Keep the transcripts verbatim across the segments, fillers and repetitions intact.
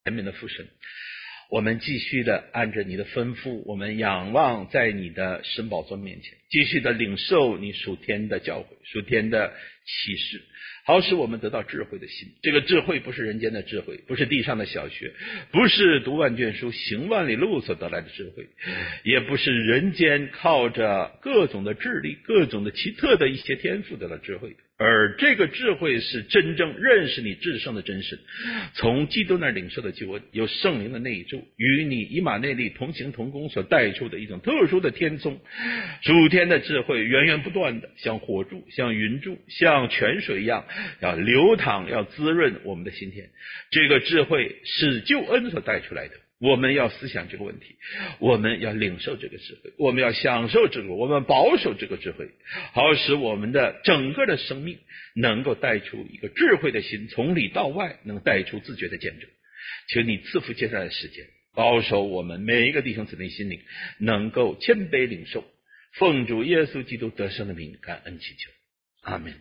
怜悯的父神，我们继续的按着你的吩咐，我们仰望在你的神宝座面前，继续的领受你属天的教诲，属天的启示，好使我们得到智慧的心。这个智慧不是人间的智慧，不是地上的小学，不是读万卷书行万里路所得来的智慧，也不是人间靠着各种的智力，各种的奇特的一些天赋得到智慧，而这个智慧是真正认识你至圣的真神，从基督那领受的救恩，有圣灵的内住，与你以马内利同行同工所带出的一种特殊的天宗，属天的智慧源源不断的像火柱，像云柱，像泉水一样要流淌，要滋润我们的心田。这个智慧是救恩所带出来的，我们要思想这个问题，我们要领受这个智慧，我们要享受这个，我们保守这个智慧，好使我们的整个的生命能够带出一个智慧的心，从里到外能带出自觉的见证。请你赐福接下来的时间，保守我们每一个弟兄姊妹心灵能够谦卑领受，奉主耶稣基督得胜的名感恩祈求，阿们。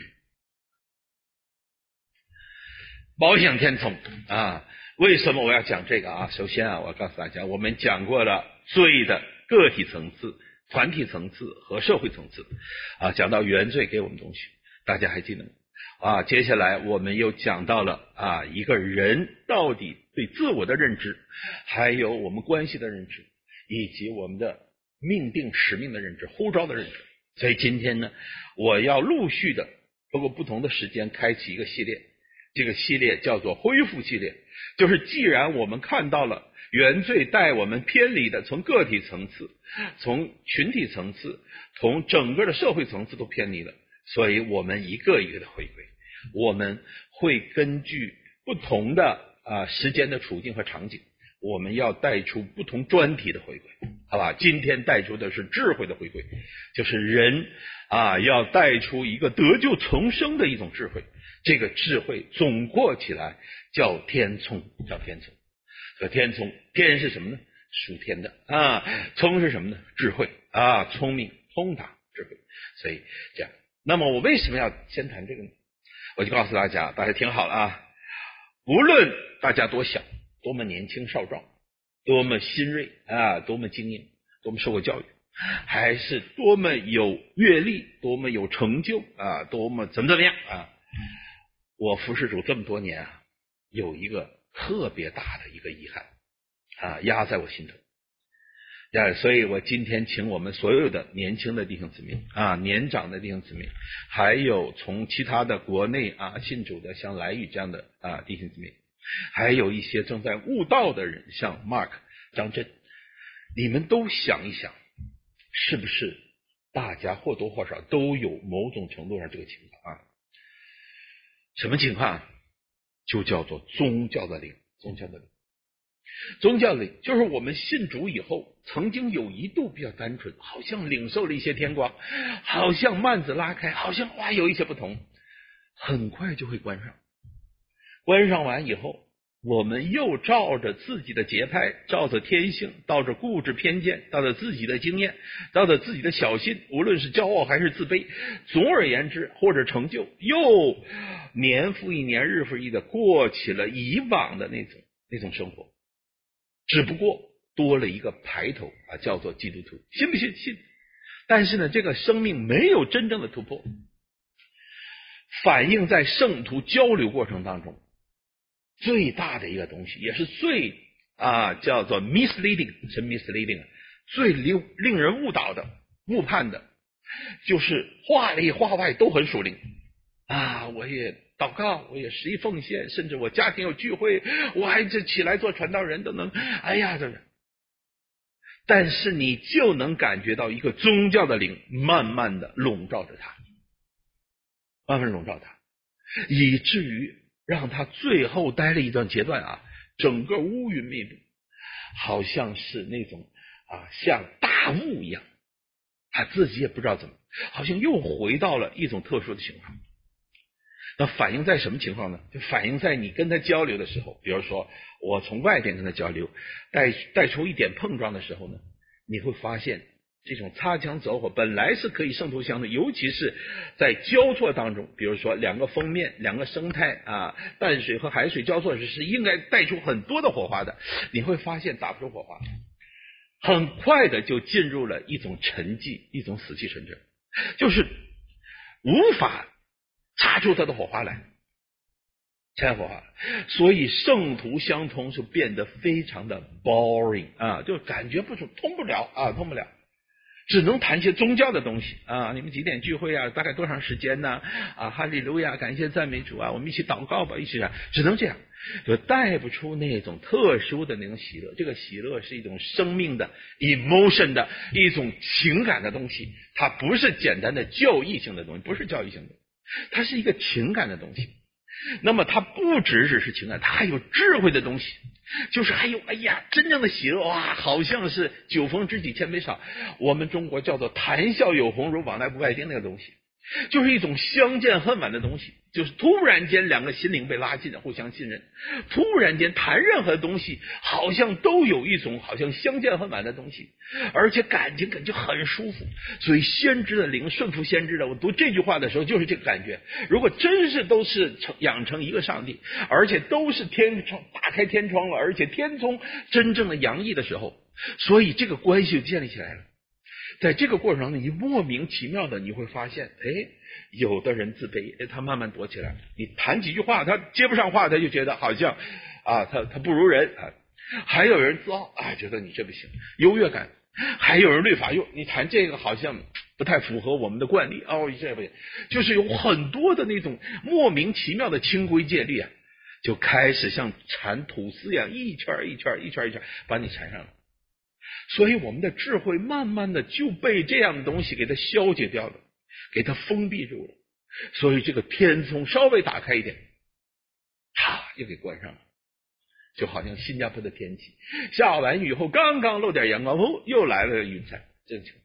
保险天从啊，为什么我要讲这个啊？首先啊，我要告诉大家，我们讲过了罪的个体层次、团体层次和社会层次啊，讲到原罪给我们东西，大家还记得吗？啊，接下来我们又讲到了啊，一个人到底对自我的认知，还有我们关系的认知，以及我们的命定使命的认知、呼召的认知。所以今天呢，我要陆续的通过不同的时间开启一个系列，这个系列叫做恢复系列，就是既然我们看到了原罪带我们偏离的，从个体层次、从群体层次、从整个的社会层次都偏离了，所以我们一个一个的回归，我们会根据不同的啊时间的处境和场景，我们要带出不同专题的回归，好吧？今天带出的是智慧的回归，就是人啊要带出一个得救重生的一种智慧，这个智慧总括起来叫天聪，叫天聪。这天聪，天是什么呢？属天的啊，聪是什么呢？智慧啊，聪明、通达、智慧。所以这样，那么我为什么要先谈这个呢？我就告诉大家，大家听好了啊，无论大家多小，多么年轻少壮，多么新锐啊，多么精英，多么受过教育，还是多么有阅历，多么有成就啊，多么怎么怎么样啊，我服侍主这么多年啊，有一个特别大的一个遗憾啊，压在我心头。啊，所以我今天请我们所有的年轻的弟兄姊妹啊，年长的弟兄姊妹，还有从其他的国内啊信主的，像来宇这样的啊弟兄姊妹，还有一些正在悟道的人，像 Mark、张震，你们都想一想，是不是大家或多或少都有某种程度上这个情况啊？什么情况？就叫做宗教的灵，宗教的灵。宗教灵就是我们信主以后，曾经有一度比较单纯，好像领受了一些天光，好像幔子拉开，好像哇有一些不同，很快就会关上。关上完以后，我们又照着自己的节拍，照着天性，照着固执偏见，照着自己的经验，照着自己的小心，无论是骄傲还是自卑，总而言之或者成就，又年复一年日复一的过起了以往的那种那种生活，只不过多了一个牌头啊，叫做基督徒，信不信？信。但是呢，这个生命没有真正的突破，反映在圣徒交流过程当中最大的一个东西，也是最啊叫做 misleading， 是 misleading， 最令令人误导的、误判的，就是话里话外都很属灵啊，我也祷告，我也十一奉献，甚至我家庭有聚会，我还这起来做传道人都能，哎呀，这个，但是你就能感觉到一个宗教的灵慢慢的笼罩着他，慢慢笼罩他，以至于让他最后待了一段阶段啊，整个乌云密布，好像是那种啊像大雾一样，他自己也不知道怎么，好像又回到了一种特殊的情况。那反映在什么情况呢？就反映在你跟他交流的时候，比如说我从外边跟他交流，带带出一点碰撞的时候呢，你会发现这种擦枪走火本来是可以圣徒相通，尤其是在交错当中，比如说两个封面、两个生态啊，淡水和海水交错时是应该带出很多的火花的，你会发现打不出火花，很快的就进入了一种沉寂，一种死气沉沉，就是无法擦出它的火花来，拆火花，所以圣徒相通就变得非常的 boring 啊，就感觉不出，通不了啊，通不了。只能谈些宗教的东西啊，你们几点聚会啊？大概多长时间呢？啊，哈利路亚，感谢赞美主啊！我们一起祷告吧，一起啊，只能这样，就带不出那种特殊的那种喜乐。这个喜乐是一种生命的 emotion 的一种情感的东西，它不是简单的教义性的东西，不是教义性的，它是一个情感的东西。那么它不只只是情感，它还有智慧的东西，就是还有哎呀真正的喜乐，哇，好像是酒逢知己千杯少，我们中国叫做谈笑有鸿儒，往来不拜丁那个东西，就是一种相见恨晚的东西，就是突然间两个心灵被拉近了，互相信任，突然间谈任何东西好像都有一种好像相见恨晚的东西，而且感情感觉很舒服。所以先知的灵顺服先知的，我读这句话的时候就是这个感觉，如果真是都是养成一个上帝，而且都是天窗打开天窗了，而且天空真正的洋溢的时候，所以这个关系就建立起来了。在这个过程中，你莫名其妙的你会发现，哎，有的人自卑，他慢慢躲起来，你谈几句话他接不上话，他就觉得好像啊他他不如人啊，还有人自傲啊，觉得你这不行，优越感，还有人律法又你谈这个好像不太符合我们的惯例哦，这不行，就是有很多的那种莫名其妙的清规戒律啊，就开始像缠吐丝一样一圈一圈一圈一圈把你缠上了。所以我们的智慧慢慢的就被这样的东西给它消解掉了，给它封闭住了，所以这个天窗稍微打开一点，嚓又给关上了，就好像新加坡的天气，下完雨后刚刚露点阳光，哦，又来了云彩，正情。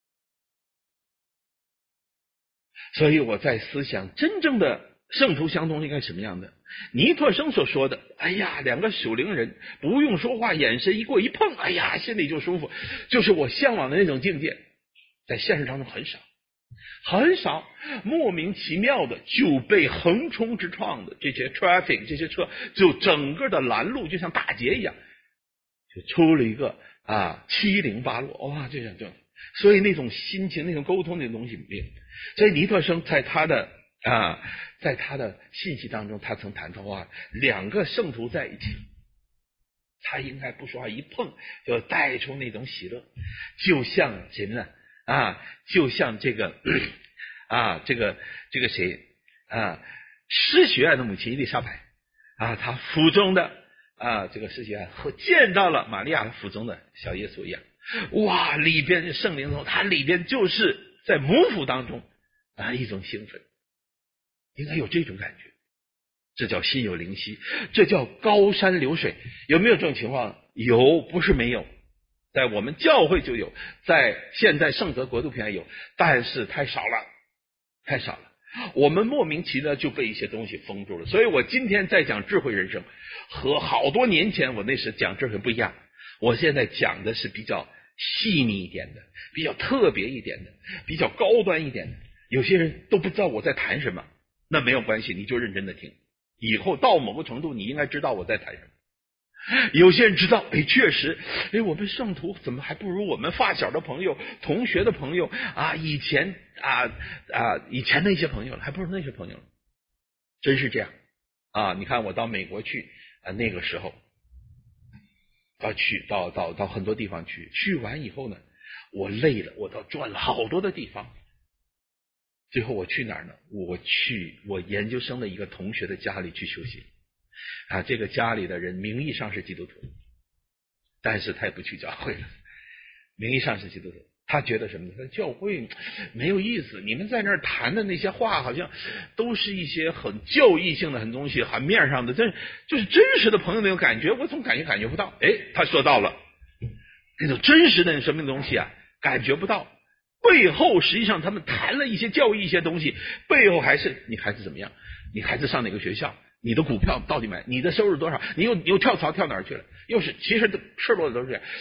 所以我在思想真正的圣徒相通应该什么样的？尼特生所说的，哎呀，两个属灵人不用说话，眼神一过一碰，哎呀，心里就舒服，就是我向往的那种境界，在现实当中很少，很少，莫名其妙的就被横冲直撞的这些 traffic 这些车，就整个的拦路，就像打劫一样，就出了一个啊七零八落，哇，这样这样，所以那种心情、那种沟通的东西没有。所以尼特生在他的啊，在他的信息当中，他曾谈到啊，两个圣徒在一起，他应该不说话，一碰就带出那种喜乐，就像什么呢？啊，就像这个啊，这个这个谁啊，施许安的母亲伊丽莎白啊，她腹中的啊，这个施许安见到了玛利亚腹中的小耶稣一样，哇，里边圣灵中，它里边就是在母腹当中啊一种兴奋。应该有这种感觉，这叫心有灵犀，这叫高山流水。有没有这种情况？有，不是没有，在我们教会就有，在现在圣德国度平安有，但是太少了，太少了。我们莫名其妙就被一些东西封住了。所以我今天在讲智慧人生，和好多年前我那时讲智慧不一样。我现在讲的是比较细腻一点的，比较特别一点的，比较高端一点的。有些人都不知道我在谈什么。那没有关系，你就认真的听，以后到某个程度你应该知道我在谈什么。有些人知道，哎，确实，哎，我们圣徒怎么还不如我们发小的朋友、同学的朋友啊，以前啊啊以前那些朋友了，还不如那些朋友了，真是这样啊！你看我到美国去啊，那个时候到去到到到很多地方去，去完以后呢，我累了，我倒转了好多的地方。最后我去哪儿呢？我去我研究生的一个同学的家里去休息啊，这个家里的人名义上是基督徒，但是他也不去教会了，名义上是基督徒，他觉得什么呢？他教会没有意思，你们在那儿谈的那些话好像都是一些很教义性的很东西，很面上的，这就是真实的朋友那种感觉，我总感觉感觉不到。哎，他说到了那种真实的生命的东西啊，感觉不到。背后实际上他们谈了一些教义一些东西，背后还是你孩子怎么样，你孩子上哪个学校，你的股票到底买，你的收入多少，你又你又跳槽跳哪儿去了，又是其实赤裸的都是这样。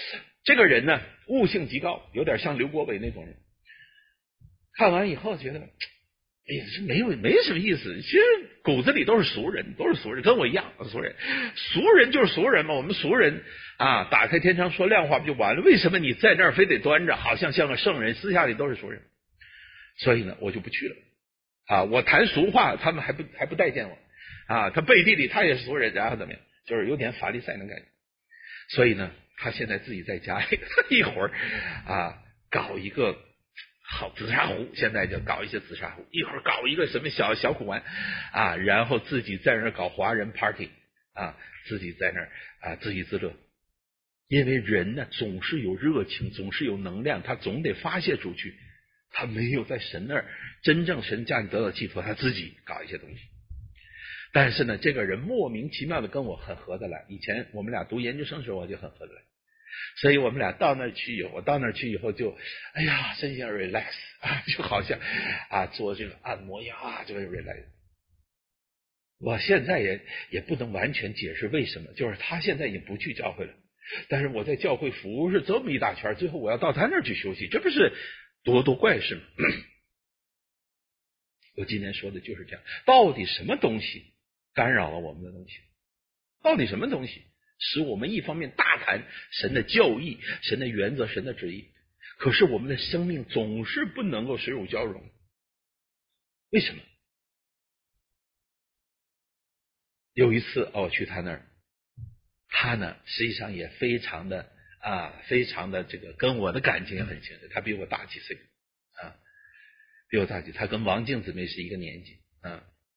这个人呢，悟性极高，有点像刘国伟那种人。看完以后觉得，哎呀，这没有没什么意思。其实骨子里都是俗人，都是俗人，跟我一样，俗人。俗人就是俗人嘛。我们俗人啊，打开天窗说亮话不就完了？为什么你在那儿非得端着，好像像个圣人，私下里都是俗人？所以呢，我就不去了。啊，我谈俗话，他们还不还不待见我。啊，他背地里他也是俗人，然后怎么样？就是有点法利赛人感觉。所以呢，他现在自己在家里，一会儿啊搞一个。好紫砂壶，现在就搞一些紫砂壶，一会儿搞一个什么小小古玩啊，然后自己在那儿搞华人 party 啊，自己在那儿啊自娱自乐。因为人呢总是有热情，总是有能量，他总得发泄出去。他没有在神那儿真正神家里得到寄托，他自己搞一些东西。但是呢，这个人莫名其妙的跟我很合得来。以前我们俩读研究生的时候，我就很合得来。所以我们俩到那儿去以后，我到那儿去以后就，哎呀，身心 relax 啊，就好像啊做这个按摩呀，啊，就 relax。我现在也也不能完全解释为什么，就是他现在已经不去教会了，但是我在教会服侍这么一大圈，最后我要到他那儿去休息，这不是多多怪事吗？我今天说的就是这样，到底什么东西干扰了我们的东西？到底什么东西使我们一方面大谈神的教义、神的原则、神的旨意，可是我们的生命总是不能够水乳交融？为什么？有一次哦，去他那儿，他呢实际上也非常的啊，非常的这个跟我的感情也很亲，他比我大几岁啊，比我大几岁，他跟王静姊妹是一个年纪啊，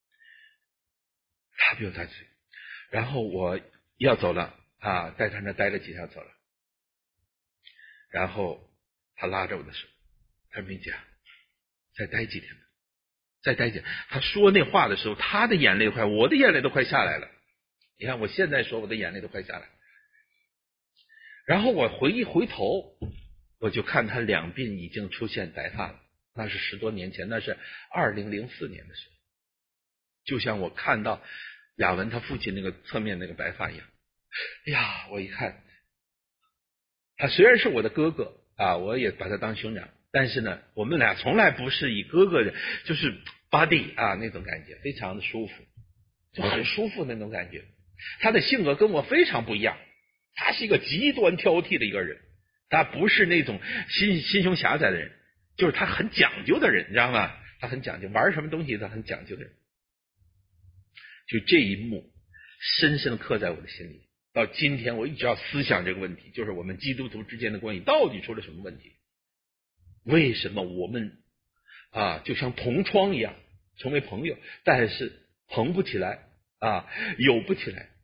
他比我大几岁，然后我要走了啊，在他那待了几天走了，然后他拉着我的手，他说：“明姐，再待几天吧，再待几天。”他说那话的时候，他的眼泪快，我的眼泪都快下来了。你看我现在说，我的眼泪都快下来。然后我回一回头，我就看他两鬓已经出现白发了，那是十多年前，那是二零零四年的时候，就像我看到雅文他父亲那个侧面那个白发一样。哎呀，我一看，他虽然是我的哥哥啊，我也把他当兄长，但是呢，我们俩从来不是以哥哥的，就是 buddy 啊那种感觉，非常的舒服，就很舒服那种感觉。他的性格跟我非常不一样，他是一个极端挑剔的一个人，他不是那种心心胸狭窄的人，就是他很讲究的人，你知道吗？他很讲究，玩什么东西他很讲究的人。就这一幕深深的刻在我的心里，到今天我一直要思想这个问题，就是我们基督徒之间的关系到底出了什么问题？为什么我们啊就像同窗一样成为朋友，但是朋不起来啊，友不起来？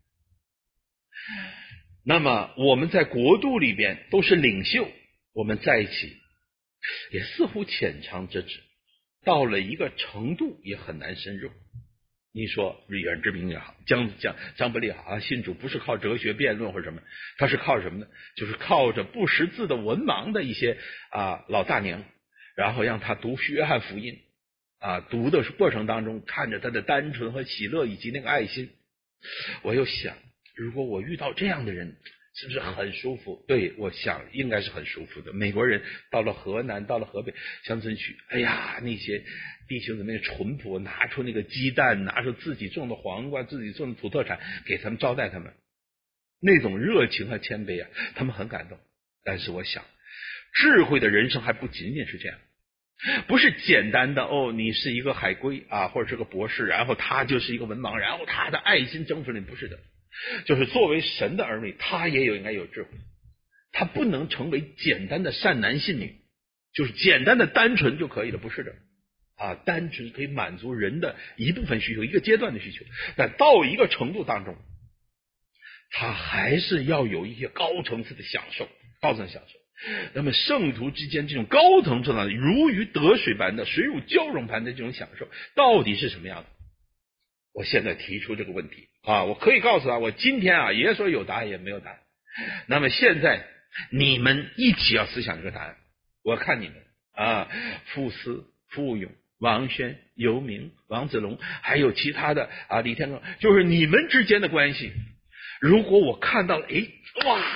那么我们在国度里边都是领袖，我们在一起也似乎浅尝辄止，到了一个程度也很难深入。你说瑞元之名也好，江江张伯利好啊，信主不是靠哲学辩论或者什么，他是靠什么呢？就是靠着不识字的文盲的一些啊老大娘，然后让他读约翰福音啊，读的过程当中看着他的单纯和喜乐以及那个爱心，我又想，如果我遇到这样的人，是不是很舒服？对，我想应该是很舒服的。美国人到了河南，到了河北乡村去，哎呀，那些弟兄姊妹淳朴，拿出那个鸡蛋，拿出自己种的黄瓜，自己种的土特产，给他们招待他们，那种热情和谦卑啊，他们很感动。但是我想，智慧的人生还不仅仅是这样，不是简单的哦，你是一个海归啊，或者是个博士，然后他就是一个文盲，然后他的爱心征服你，不是的。就是作为神的儿女，他也有应该有智慧，他不能成为简单的善男信女，就是简单的单纯就可以了，不是的啊，单纯可以满足人的一部分需求，一个阶段的需求，但到一个程度当中，他还是要有一些高层次的享受，高层次享受。那么圣徒之间这种高层次的如鱼得水般的水乳交融般的这种享受，到底是什么样的？我现在提出这个问题啊，我可以告诉他，我今天啊也说有答案也没有答案。那么现在你们一起要思想这个答案。我看你们啊，傅斯、傅勇、王轩、游明、王子龙，还有其他的啊，李天刚，就是你们之间的关系。如果我看到了，诶，哇，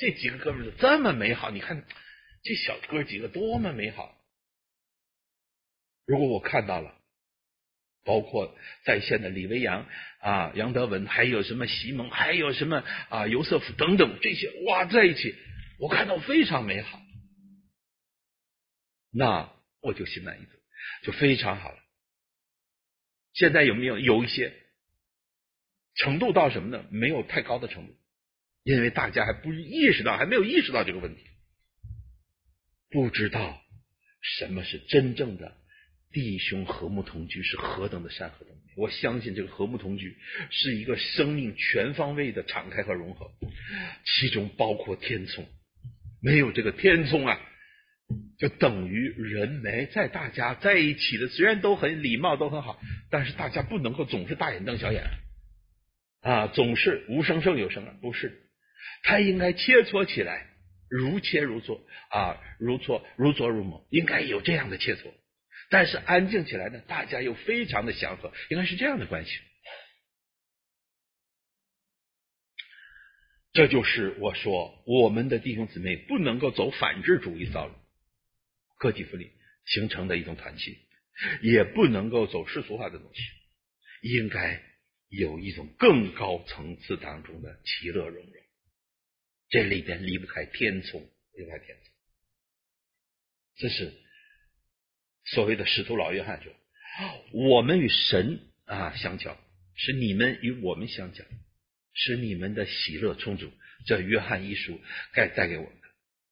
这几个哥们儿这么美好，你看这小哥几个多么美好。如果我看到了，包括在线的李维扬啊、杨德文，还有什么席蒙，还有什么啊尤瑟夫等等这些，哇，在一起，我看到非常美好，那我就心满意足，就非常好了。现在有没有有一些程度到什么呢？没有太高的程度，因为大家还不意识到，还没有意识到这个问题，不知道什么是真正的弟兄和睦同居是何等的善何等的美。我相信这个和睦同居是一个生命全方位的敞开和融合，其中包括天聪。没有这个天聪啊，就等于人没在大家在一起的，虽然都很礼貌都很好，但是大家不能够总是大眼瞪小眼啊，总是无声胜有声啊，不是，他应该切磋起来，如切如磋啊，如磋如琢如磨，应该有这样的切磋。但是安静起来呢，大家又非常的祥和，应该是这样的关系。这就是我说我们的弟兄姊妹不能够走反智主义道路，个体分离形成的一种团契，也不能够走世俗化的东西，应该有一种更高层次当中的其乐融融。这里边离不开天聪，离不开天聪。这是所谓的使徒老约翰说，我们与神啊相交，是你们与我们相交，使你们的喜乐充足。这约翰一书该带给我们的。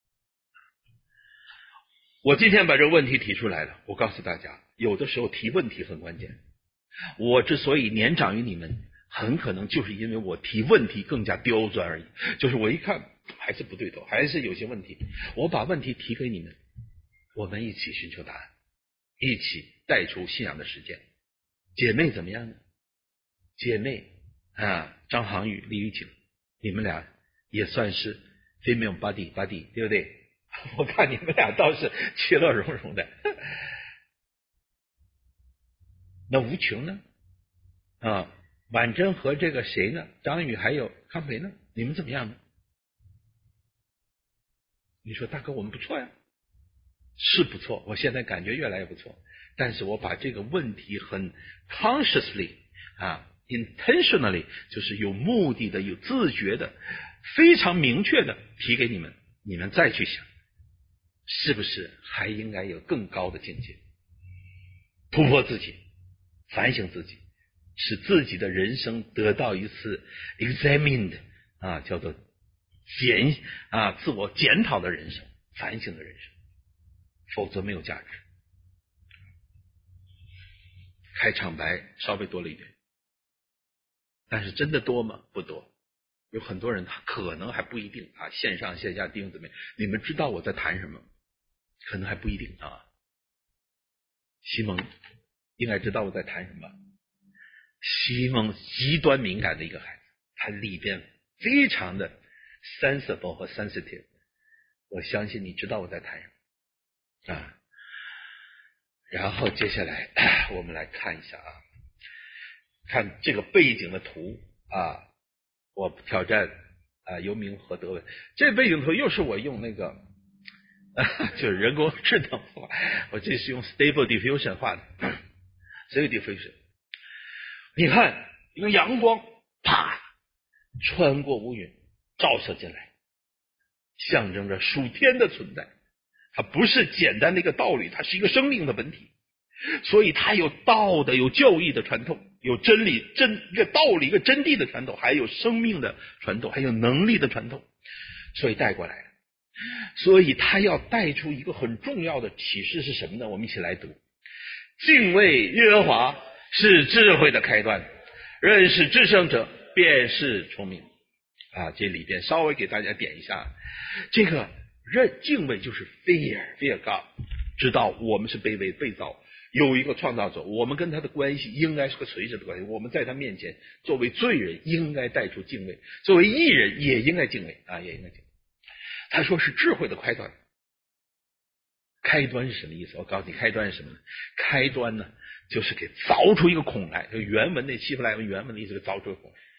我今天把这个问题提出来了，我告诉大家，有的时候提问题很关键。我之所以年长于你们，很可能就是因为我提问题更加刁钻而已，就是我一看还是不对头，还是有些问题，我把问题提给你们，我们一起寻求答案，一起带出信仰的实践。姐妹怎么样呢？姐妹啊，张航宇、李玉景，你们俩也算是 female body body， 对不对？我看你们俩倒是其乐融融的。那吴琼呢？啊，婉珍和这个谁呢？张宇还有康培呢？你们怎么样呢？你说大哥我们不错呀，是不错，我现在感觉越来越不错。但是我把这个问题很 consciously 啊 intentionally 就是有目的的、有自觉的、非常明确的提给你们，你们再去想，是不是还应该有更高的境界，突破自己，反省自己，使自己的人生得到一次 examined 啊，叫做检啊自我检讨的人生，反省的人生，否则没有价值。开场白稍微多了一点，但是真的多吗？不多。有很多人他可能还不一定啊，线上线下弟兄姊妹，你们知道我在谈什么？可能还不一定啊。西蒙应该知道我在谈什么。西蒙极端敏感的一个孩子，他里边非常的 sensible 和 sensitive， 我相信你知道我在谈什么啊。然后接下来我们来看一下啊，看这个背景的图啊，我挑战啊尤明和德文，这背景图又是我用那个、啊、就是人工智能画，我这是用 Stable Diffusion 画的 Stable Diffusion。 你看一个阳光啪穿过乌云照射进来，象征着属天的存在，它不是简单的一个道理，它是一个生命的本体，所以它有道的、有教义的传透，有真理真一个道理、一个真谛的传透，还有生命的传透，还有能力的传透，所以带过来了。所以它要带出一个很重要的启示是什么呢？我们一起来读：敬畏耶和华是智慧的开端，认识至圣者便是聪明。啊，这里边稍微给大家点一下，这个认敬畏就是 fear fear God， 知道我们是卑微被造，有一个创造者，我们跟他的关系应该是个垂直的关系，我们在他面前作为罪人应该带出敬畏，作为义人也应该敬畏啊，也应该敬畏。他说是智慧的开端。开端是什么意思？我告诉你，开端是什么呢？开端呢，就是给凿出一个孔来。就原文那希伯来文原文的意思，凿出一个孔。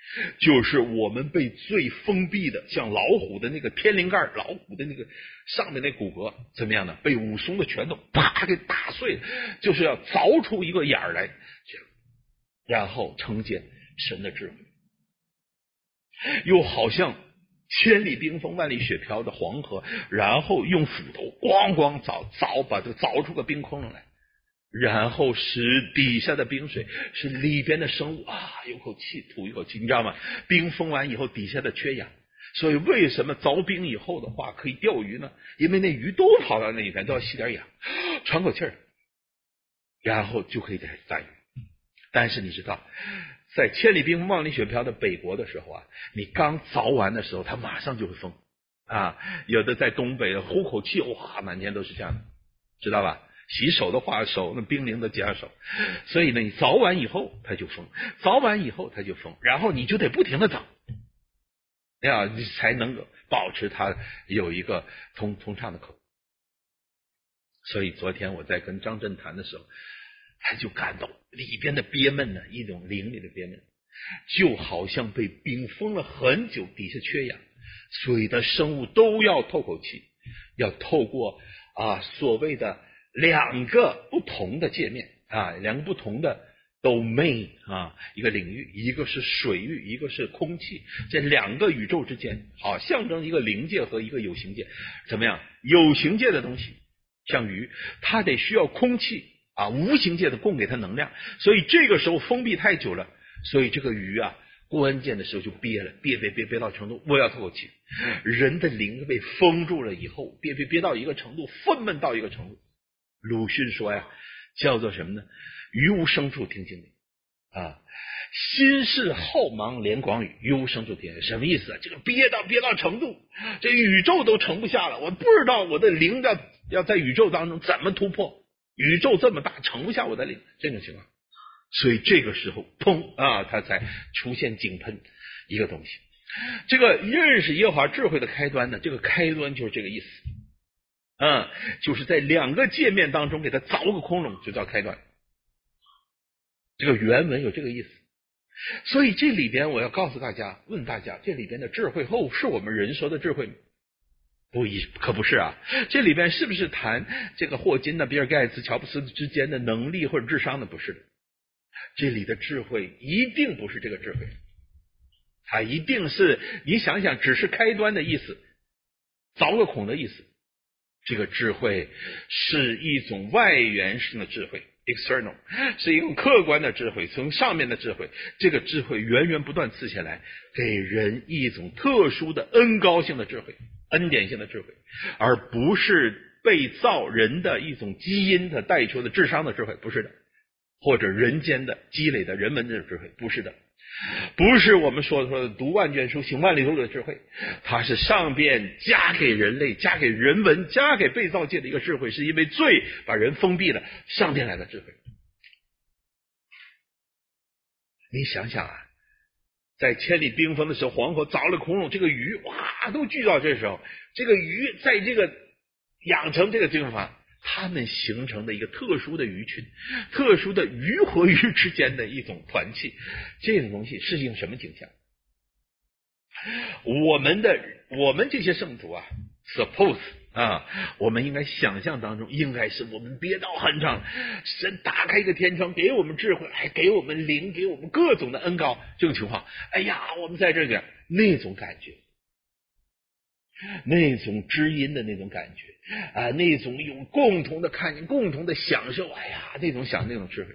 就是我们被最封闭的，像老虎的那个天灵盖，老虎的那个上面那骨骼怎么样呢？被武松的拳头啪给打碎了，就是要凿出一个眼儿来，这样，然后承接神的智慧。又好像千里冰封万里雪飘的黄河，然后用斧头咣咣凿凿，把这凿出个冰窟窿来，然后使底下的冰水，使里边的生物啊有口气吐一口气，你知道吗？冰封完以后底下的缺氧，所以为什么凿冰以后的话可以钓鱼呢？因为那鱼都跑到那里边都要吸点氧，喘口气儿，然后就可以再打鱼。但是你知道，在千里冰封万里雪飘的北国的时候啊，你刚凿完的时候它马上就会封啊，有的在东北呼口气，哇，满天都是这样的，知道吧？洗手的话，手那冰凌的夹手，所以呢，你凿完以后它就封，凿完以后它就封，然后你就得不停的凿，呀，你才能够保持它有一个通通畅的口。所以昨天我在跟张震谈的时候，他就感到里边的憋闷呢，一种灵里的憋闷，就好像被冰封了很久，底下缺氧，水的生物都要透口气，要透过啊所谓的两个不同的界面啊，两个不同的 domain 啊，一个领域，一个是水域，一个是空气，这两个宇宙之间，好象征一个灵界和一个有形界。怎么样？有形界的东西，像鱼，它得需要空气啊，无形界的供给它能量，所以这个时候封闭太久了，所以这个鱼啊，关键的时候就憋了，憋憋憋憋到程度，我要透口气。人的灵被封住了以后，憋憋憋到一个程度，愤懑到一个程度。鲁迅说呀，叫做什么呢？于无声处听经理啊，心事浩茫连广宇，于无声处听。什么意思啊？这个憋到憋到程度，这宇宙都盛不下了，我不知道我的灵要要在宇宙当中怎么突破，宇宙这么大，盛不下我的灵，这种情况。所以这个时候，砰啊，它才出现井喷一个东西。这个认识耶和华智慧的开端呢，这个开端就是这个意思。嗯，就是在两个界面当中给它凿个窟窿，就叫开端。这个原文有这个意思。所以这里边我要告诉大家，问大家，这里边的智慧后是我们人说的智慧吗？不一，可不是啊。这里边是不是谈这个霍金的、比尔盖茨、乔布斯之间的能力或者智商的？不是的。这里的智慧一定不是这个智慧，它一定是你想想，只是开端的意思，凿个孔的意思。这个智慧是一种外源性的智慧 external， 是一种客观的智慧，从上面的智慧，这个智慧源源不断赐下来，给人一种特殊的恩高性的智慧，恩典性的智慧，而不是被造人的一种基因的带出的智商的智慧，不是的，或者人间的积累的人文的智慧，不是的，不是我们说的说的读万卷书行万里路的智慧，它是上边加给人类、加给人文、加给被造界的一个智慧，是因为罪把人封闭了，上边来的智慧。你想想啊，在千里冰封的时候，黄河凿了窟窿，这个鱼哇都聚到这时候，这个鱼在这个养成这个地方，它们形成的一个特殊的鱼群，特殊的鱼和鱼之间的一种团契，这种东西是一种什么景象？我们的我们这些圣徒啊 suppose 啊，我们应该想象当中，应该是我们憋到很长，神打开一个天窗，给我们智慧，还给我们灵，给我们各种的恩膏，这种情况，哎呀，我们在这里那种感觉，那种知音的那种感觉啊，那种有共同的看见，共同的享受，哎呀，那种想那种智慧，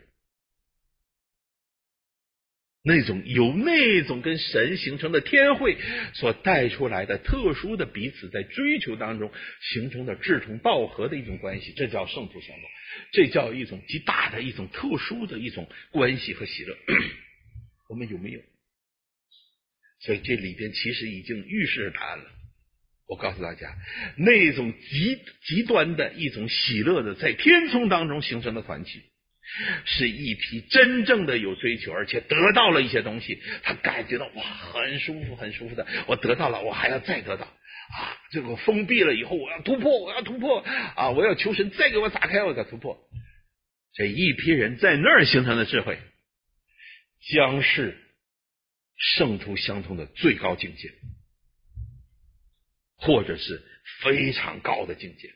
那种由那种跟神形成的天会所带出来的特殊的彼此在追求当中形成的志同道合的一种关系，这叫圣徒相望，这叫一种极大的一种特殊的一种关系和喜乐。我们有没有？所以这里边其实已经预示着答案了。我告诉大家，那种极极端的一种喜乐的在天空当中形成的团体，是一批真正的有追求，而且得到了一些东西，他感觉到哇很舒服很舒服的，我得到了，我还要再得到啊！这个封闭了以后，我要突破，我要突破啊！我要求神再给我打开，我再突破。这一批人在那儿形成的智慧，将是圣徒相通的最高境界，或者是非常高的境界。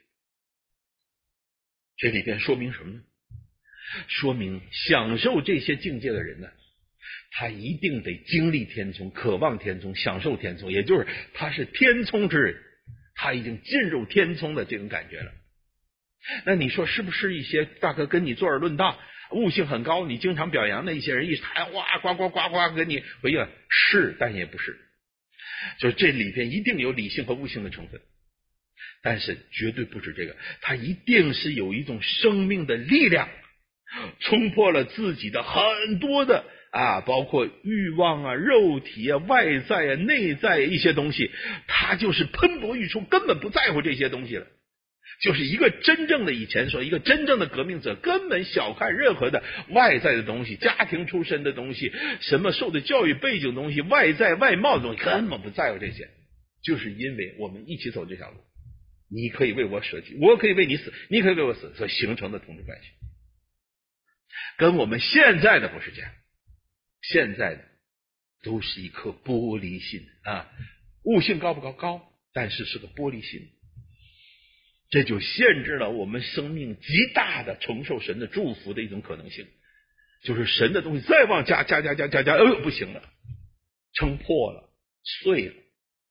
这里边说明什么呢？说明享受这些境界的人呢，他一定得经历天聪，渴望天聪，享受天聪，也就是他是天聪之人，他已经进入天聪的这种感觉了。那你说是不是一些大哥跟你坐而论道，悟性很高，你经常表扬的一些人，一谈哇呱呱呱呱跟你回应？是，但也不是，就是这里边一定有理性和悟性的成分，但是绝对不止这个，它一定是有一种生命的力量冲破了自己的很多的啊，包括欲望啊、肉体啊、外在啊、内在啊一些东西，他就是喷薄欲出，根本不在乎这些东西了。就是一个真正的以前说一个真正的革命者，根本小看任何的外在的东西，家庭出身的东西，什么受的教育背景的东西，外在外貌的东西，根本不在乎这些。就是因为我们一起走这条路，你可以为我舍己，我可以为你死，你可以为我死，所形成的同志关系，跟我们现在的不是这样。现在的都是一颗玻璃心啊，悟性高不高？高，但是是个玻璃心。这就限制了我们生命极大的承受神的祝福的一种可能性，就是神的东西再往加加加加加加，哎呦不行了，撑破了，碎了。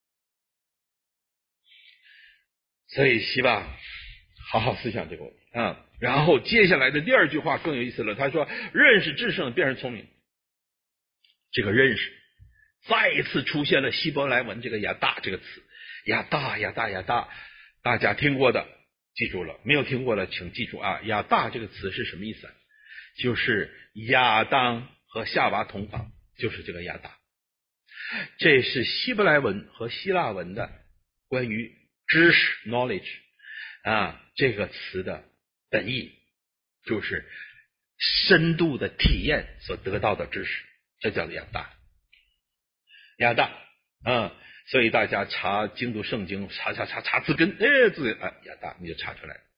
所以希望好好思想这个问题啊。然后接下来的第二句话更有意思了，他说认识至圣便是聪明。这个认识再一次出现了希伯来文这个亚大这个词，亚大亚大亚大，大家听过的记住了，没有听过的请记住啊。亚大这个词是什么意思？就是亚当和夏娃同房，就是这个亚大。这是希伯来文和希腊文的关于知识 knowledge 啊这个词的本意，就是深度的体验所得到的知识，这叫做亚大。亚大啊，所以大家查精读圣经，查查查查字根，哎，字哎亚大你就查出来了。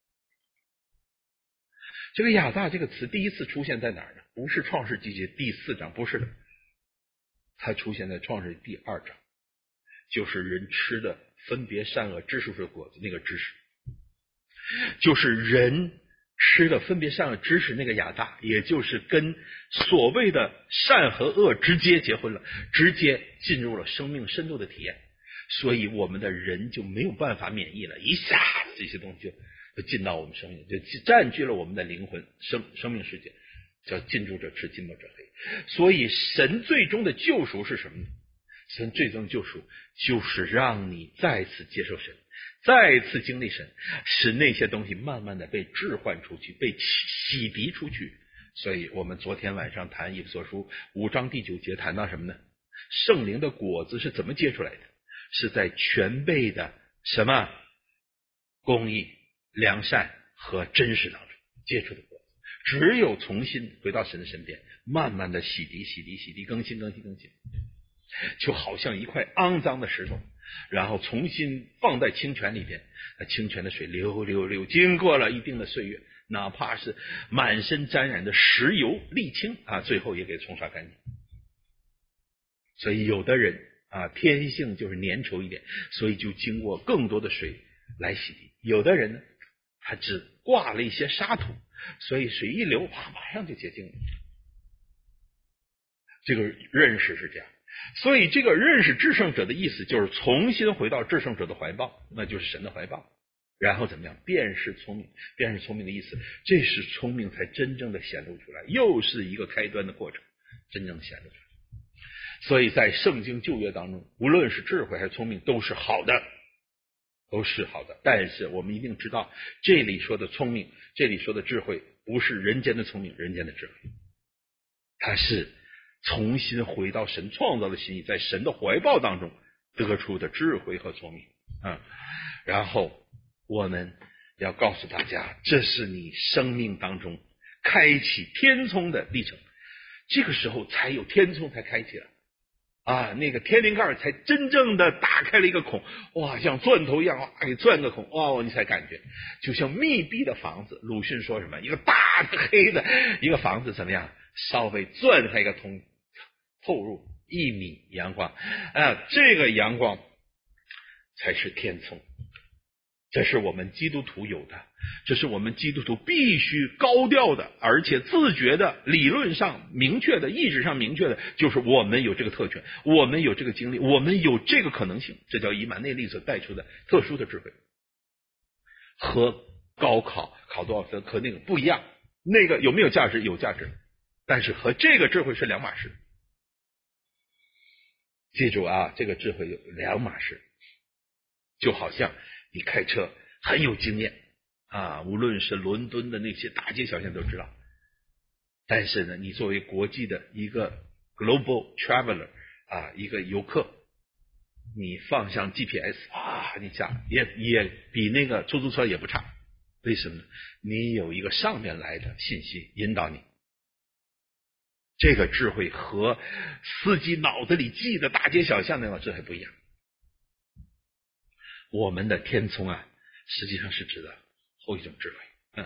这个亚大这个词第一次出现在哪儿呢？不是创世纪第四章，不是的，它出现在创世第二章，就是人吃的分别善恶知识树果子那个知识，就是人吃的分别善恶知识那个亚大，也就是跟所谓的善和恶直接结婚了，直接进入了生命深度的体验，所以我们的人就没有办法免疫了，一下子这些东西就就进到我们生命，就占据了我们的灵魂生生命世界，叫近朱者赤，近墨者黑。所以神最终的救赎是什么呢？神最终的救赎就是让你再次接受神，再次经历神，使那些东西慢慢的被置换出去，被洗涤出去。所以我们昨天晚上谈以弗所书五章第九节谈到什么呢？圣灵的果子是怎么结出来的？是在全备的什么公义、良善和真实当中结出的果子。只有重新回到神的身边，慢慢的洗涤洗涤洗涤，更新更新更新，就好像一块肮脏的石头，然后重新放在清泉里边，清泉的水流流流，经过了一定的岁月，哪怕是满身沾染的石油沥青啊，最后也给冲刷干净。所以有的人啊，天性就是粘稠一点，所以就经过更多的水来洗涤。有的人呢，他只挂了一些沙土，所以水一流，啪，马上就洁净了。这个认识是这样，所以这个认识至圣者的意思就是重新回到至圣者的怀抱，那就是神的怀抱，然后怎么样？便是聪明，便是聪明的意思，这是聪明才真正的显露出来，又是一个开端的过程，真正的显露出来。所以在圣经旧约当中，无论是智慧还是聪明，都是好的，都是好的。但是我们一定知道，这里说的聪明，这里说的智慧，不是人间的聪明，人间的智慧，它是重新回到神创造的心意，在神的怀抱当中得出的智慧和聪明啊。然后我们要告诉大家，这是你生命当中开启天聪的历程，这个时候才有天聪才开启了啊，那个天灵盖才真正的打开了一个孔，哇，像钻头一样，哇，给钻个孔，哇，你才感觉就像密闭的房子。鲁迅说什么？一个大的黑的一个房子怎么样？稍微钻开一个通透入， 一米阳光啊，这个阳光才是天聪，这是我们基督徒有的，这是我们基督徒必须高调的，而且自觉的，理论上明确的，意志上明确的，就是我们有这个特权，我们有这个经历，我们有这个可能性，这叫以马内利所带出的特殊的智慧，和高考考多少分和那个不一样，那个有没有价值？有价值，但是和这个智慧是两码事。记住啊，这个智慧有两码事，就好像你开车很有经验啊，无论是伦敦的那些大街小巷都知道，但是呢，你作为国际的一个 global traveler 啊，一个游客，你放上 G P S 啊，你想也也比那个出租车也不差。为什么呢？你有一个上面来的信息引导你。这个智慧和司机脑子里记的大街小巷那种智慧不一样。我们的天聪啊，实际上是指的后一种智慧。嗯，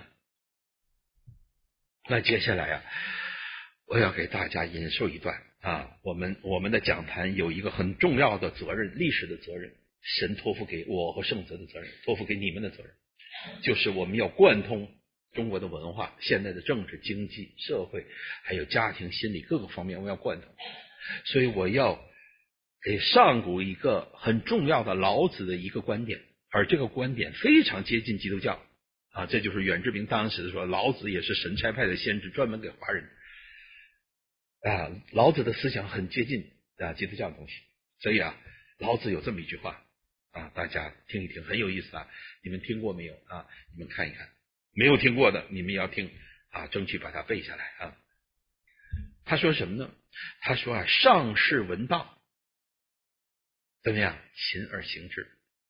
那接下来啊，我要给大家引述一段啊，我们我们的讲坛有一个很重要的责任，历史的责任，神托付给我和圣泽的责任，托付给你们的责任，就是我们要贯通中国的文化、现在的政治、经济、社会，还有家庭、心理各个方面，我要贯通。所以我要给上古一个很重要的老子的一个观点，而这个观点非常接近基督教啊，这就是阮志明当时说老子也是神差派的先知，专门给华人啊，老子的思想很接近啊基督教的东西。所以啊，老子有这么一句话啊，大家听一听，很有意思啊，你们听过没有啊？你们看一看。没有听过的你们也要听啊，争取把它背下来啊。他说什么呢？他说啊，上士闻道，怎么样？勤而行之。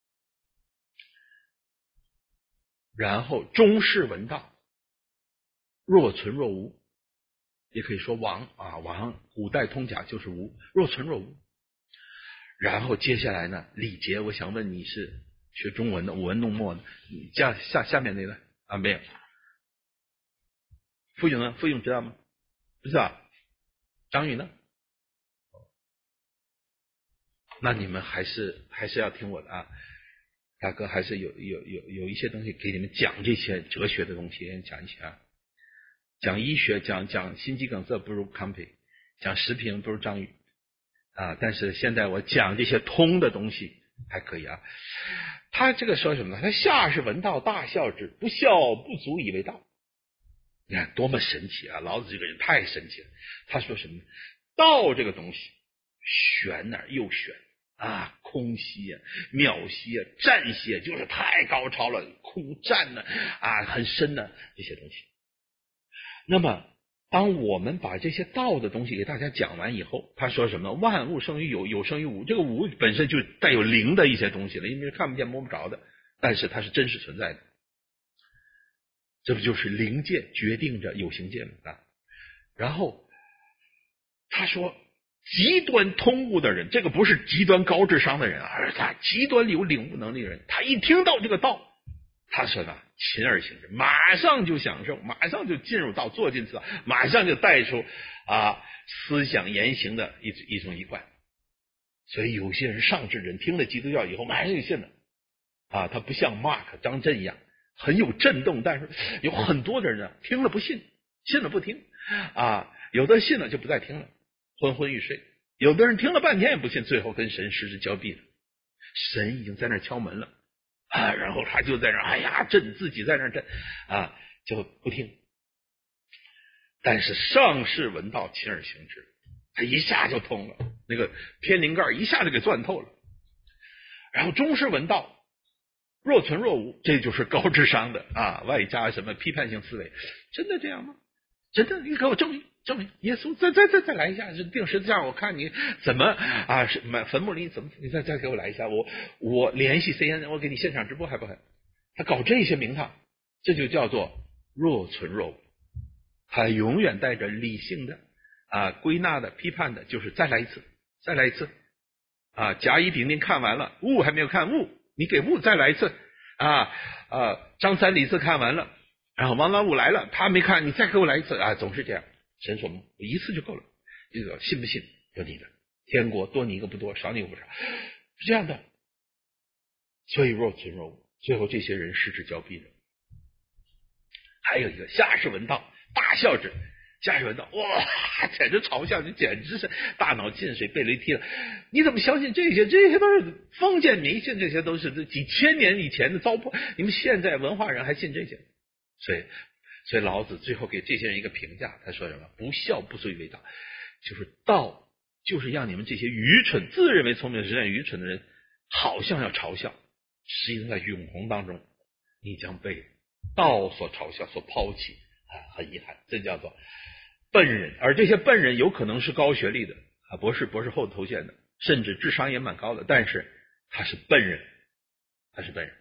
然后中士闻道，若存若无，也可以说亡啊，亡，古代通假就是无，若存若无。然后接下来呢，礼节，我想问你是学中文的，舞文弄墨的，下下下面那个啊，没有。傅勇呢？傅勇知道吗？不知道。张宇呢？那你们还是还是要听我的啊，大哥还是有有有有一些东西给你们讲，这些哲学的东西讲一些啊，讲医学讲讲心肌梗塞不如康培，讲食品不如张宇啊，但是现在我讲这些通的东西还可以啊。他这个说什么呢？他下士闻道，大笑之，不笑不足以为道。你看多么神奇啊！老子这个人太神奇了。他说什么呢？道这个东西玄哪又玄啊，空兮啊，渺兮啊，湛兮啊，就是太高超了，空湛呢啊，很深的这些东西。那么当我们把这些道的东西给大家讲完以后，他说什么？万物生于有，有生于无。这个无本身就带有灵的一些东西了，因为看不见摸不着的，但是它是真实存在的。这不就是灵界决定着有形界吗？啊，然后他说极端通悟的人，这个不是极端高智商的人，而是他极端有领悟能力的人，他一听到这个道，他说呢，勤而行之，马上就享受，马上就进入到坐进此道，马上就带出啊思想言行的一一种一贯。所以有些人上智人听了基督教以后马上就信了啊，他不像 Mark 张震一样很有震动，但是有很多的人呢听了不信，信了不听啊，有的信了就不再听了，昏昏欲睡；有的人听了半天也不信，最后跟神失之交臂了，神已经在那敲门了啊，然后他就在那哎呀震，自己在那震啊，就不听。但是上士闻道，勤而行之，他一下就通了，那个天灵盖一下就给钻透了。然后中士闻道，若存若无，这就是高智商的啊，外加什么批判性思维。真的这样吗？真的？你给我证明证明，耶稣再再再再来一下，钉十字架，我看你怎么啊？是坟墓里怎么？你再再给我来一下，我我联系 C N， 我给你现场直播还不还？他搞这些名堂，这就叫做若存若无。他永远带着理性的啊归纳的批判的，就是再来一次，再来一次啊！甲乙丙丁看完了，戊还没有看，戊你给戊再来一次啊啊！张三李四看完了，然后王老五来了，他没看，你再给我来一次啊！总是这样。神说我一次就够了，这个信不信有你的天国多你一个不多，少你一个不少，是这样的。所以若存若无，最后这些人失之交臂了。还有一个夏氏文道大笑之，夏氏文道哇，简直嘲笑你，简直是大脑进水被雷踢了。你怎么相信这些？这些都是封建迷信，这些都是几千年以前的糟粕，你们现在文化人还信这些？所以，所以老子最后给这些人一个评价，他说什么？不孝不足以为道，就是道就是让你们这些愚蠢、自认为聪明、实际上愚蠢的人，好像要嘲笑，实际上在永恒当中，你将被道所嘲笑、所抛弃啊，很遗憾，这叫做笨人。而这些笨人有可能是高学历的啊，博士、博士后头衔的，甚至智商也蛮高的，但是他是笨人，他是笨人。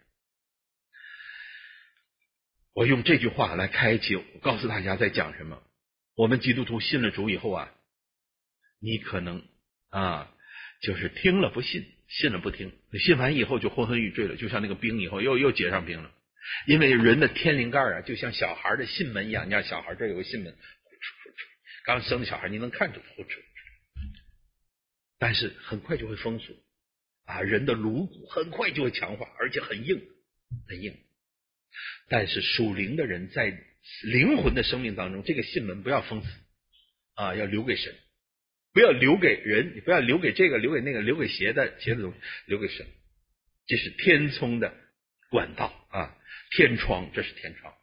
我用这句话来开启，我告诉大家在讲什么。我们基督徒信了主以后啊，你可能啊，就是听了不信，信了不听，信完以后就昏昏欲睡了，就像那个冰以后又又结上冰了。因为人的天灵盖啊，就像小孩的信门一样，你看小孩这有个信门，刚生的小孩你能看着呼哧，但是很快就会封锁啊，人的颅骨很快就会强化，而且很硬，很硬。但是属灵的人在灵魂的生命当中，这个信门不要封死啊，要留给神，不要留给人，不要留给这个，留给那个，留给邪的邪的东西，留给神。这是天聪的管道啊，天窗，这是天窗。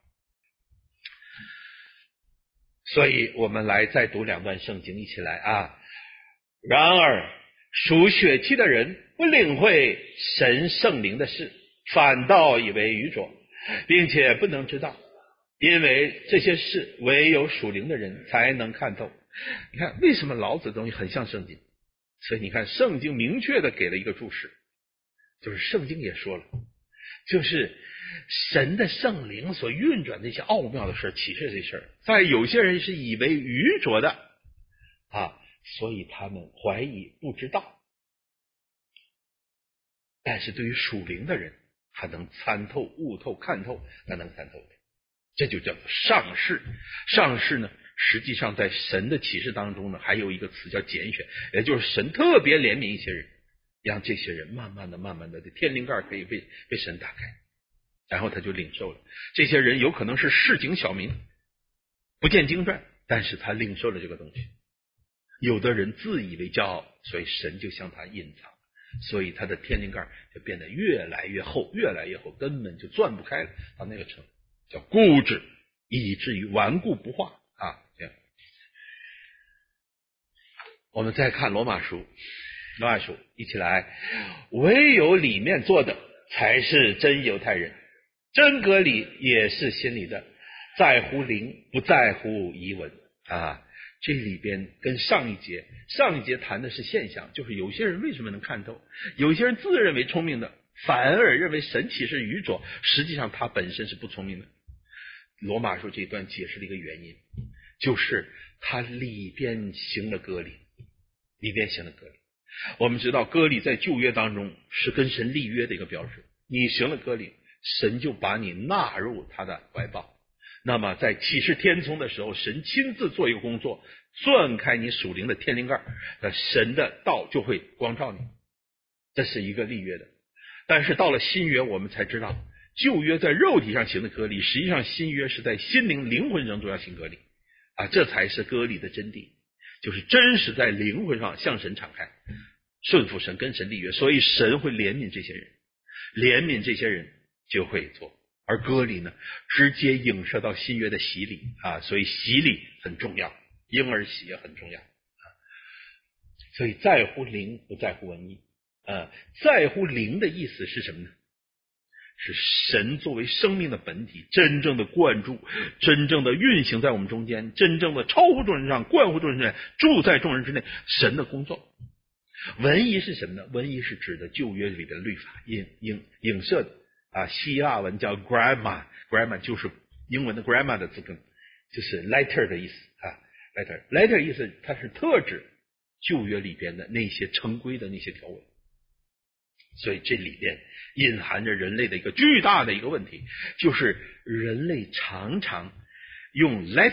所以我们来再读两段圣经，一起来啊。然而属血气的人不领会神圣灵的事，反倒以为愚拙，并且不能知道，因为这些事唯有属灵的人才能看透。你看为什么老子的东西很像圣经？所以你看圣经明确的给了一个注释，就是圣经也说了，就是神的圣灵所运转的一些奥妙的事，启示这事儿，在有些人是以为愚拙的啊，所以他们怀疑不知道。但是对于属灵的人，他能参透、悟透、看透，他能参透的，这就叫做上士。上士呢，实际上在神的启示当中呢，还有一个词叫拣选，也就是神特别怜悯一些人，让这些人慢慢的、慢慢的，天灵盖可以被被神打开，然后他就领受了。这些人有可能是市井小民，不见经传，但是他领受了这个东西。有的人自以为骄傲，所以神就向他隐藏，所以他的天灵盖就变得越来越厚，越来越厚，根本就钻不开了，到那个程度叫固执，以至于顽固不化啊。这样，我们再看罗马书，罗马书一起来，唯有里面做的才是真犹太人，真割礼也是心里的，在乎灵，不在乎仪文啊。这里边跟上一节上一节谈的是现象，就是有些人为什么能看透，有些人自认为聪明的，反而认为神启示愚拙，实际上他本身是不聪明的。罗马书这一段解释了一个原因，就是他里边行了割礼，里边行了割礼。我们知道割礼在旧约当中是跟神立约的一个标志，你行了割礼，神就把你纳入他的怀抱。那么在启示天聪的时候，神亲自做一个工作，钻开你属灵的天灵盖，神的道就会光照你，这是一个立约的。但是到了新约，我们才知道旧约在肉体上行的割礼，实际上新约是在心灵灵魂上都要行割礼啊，这才是割礼的真谛，就是真实在灵魂上向神敞开，顺服神，跟神立约。所以神会怜悯这些人，怜悯这些人就会做。而割礼呢，直接影射到新约的洗礼啊，所以洗礼很重要，婴儿洗也很重要啊。所以在乎灵，不在乎文艺啊。在乎灵的意思是什么呢？是神作为生命的本体，真正的灌注，真正的运行在我们中间，真正的超乎众人之上，贯乎众人之内，住在众人之内，神的工作。文艺是什么呢？文艺是指的旧约里的律法，影影影射的啊，希腊文叫 grammar， grammar 就是英文的 grammar 的字根，就是 letter 的意思啊 letter letter 意思它是特指旧约里边的那些成规的那些条文。所以这里边隐含着人类的一个巨大的一个问题，就是人类常常用 letter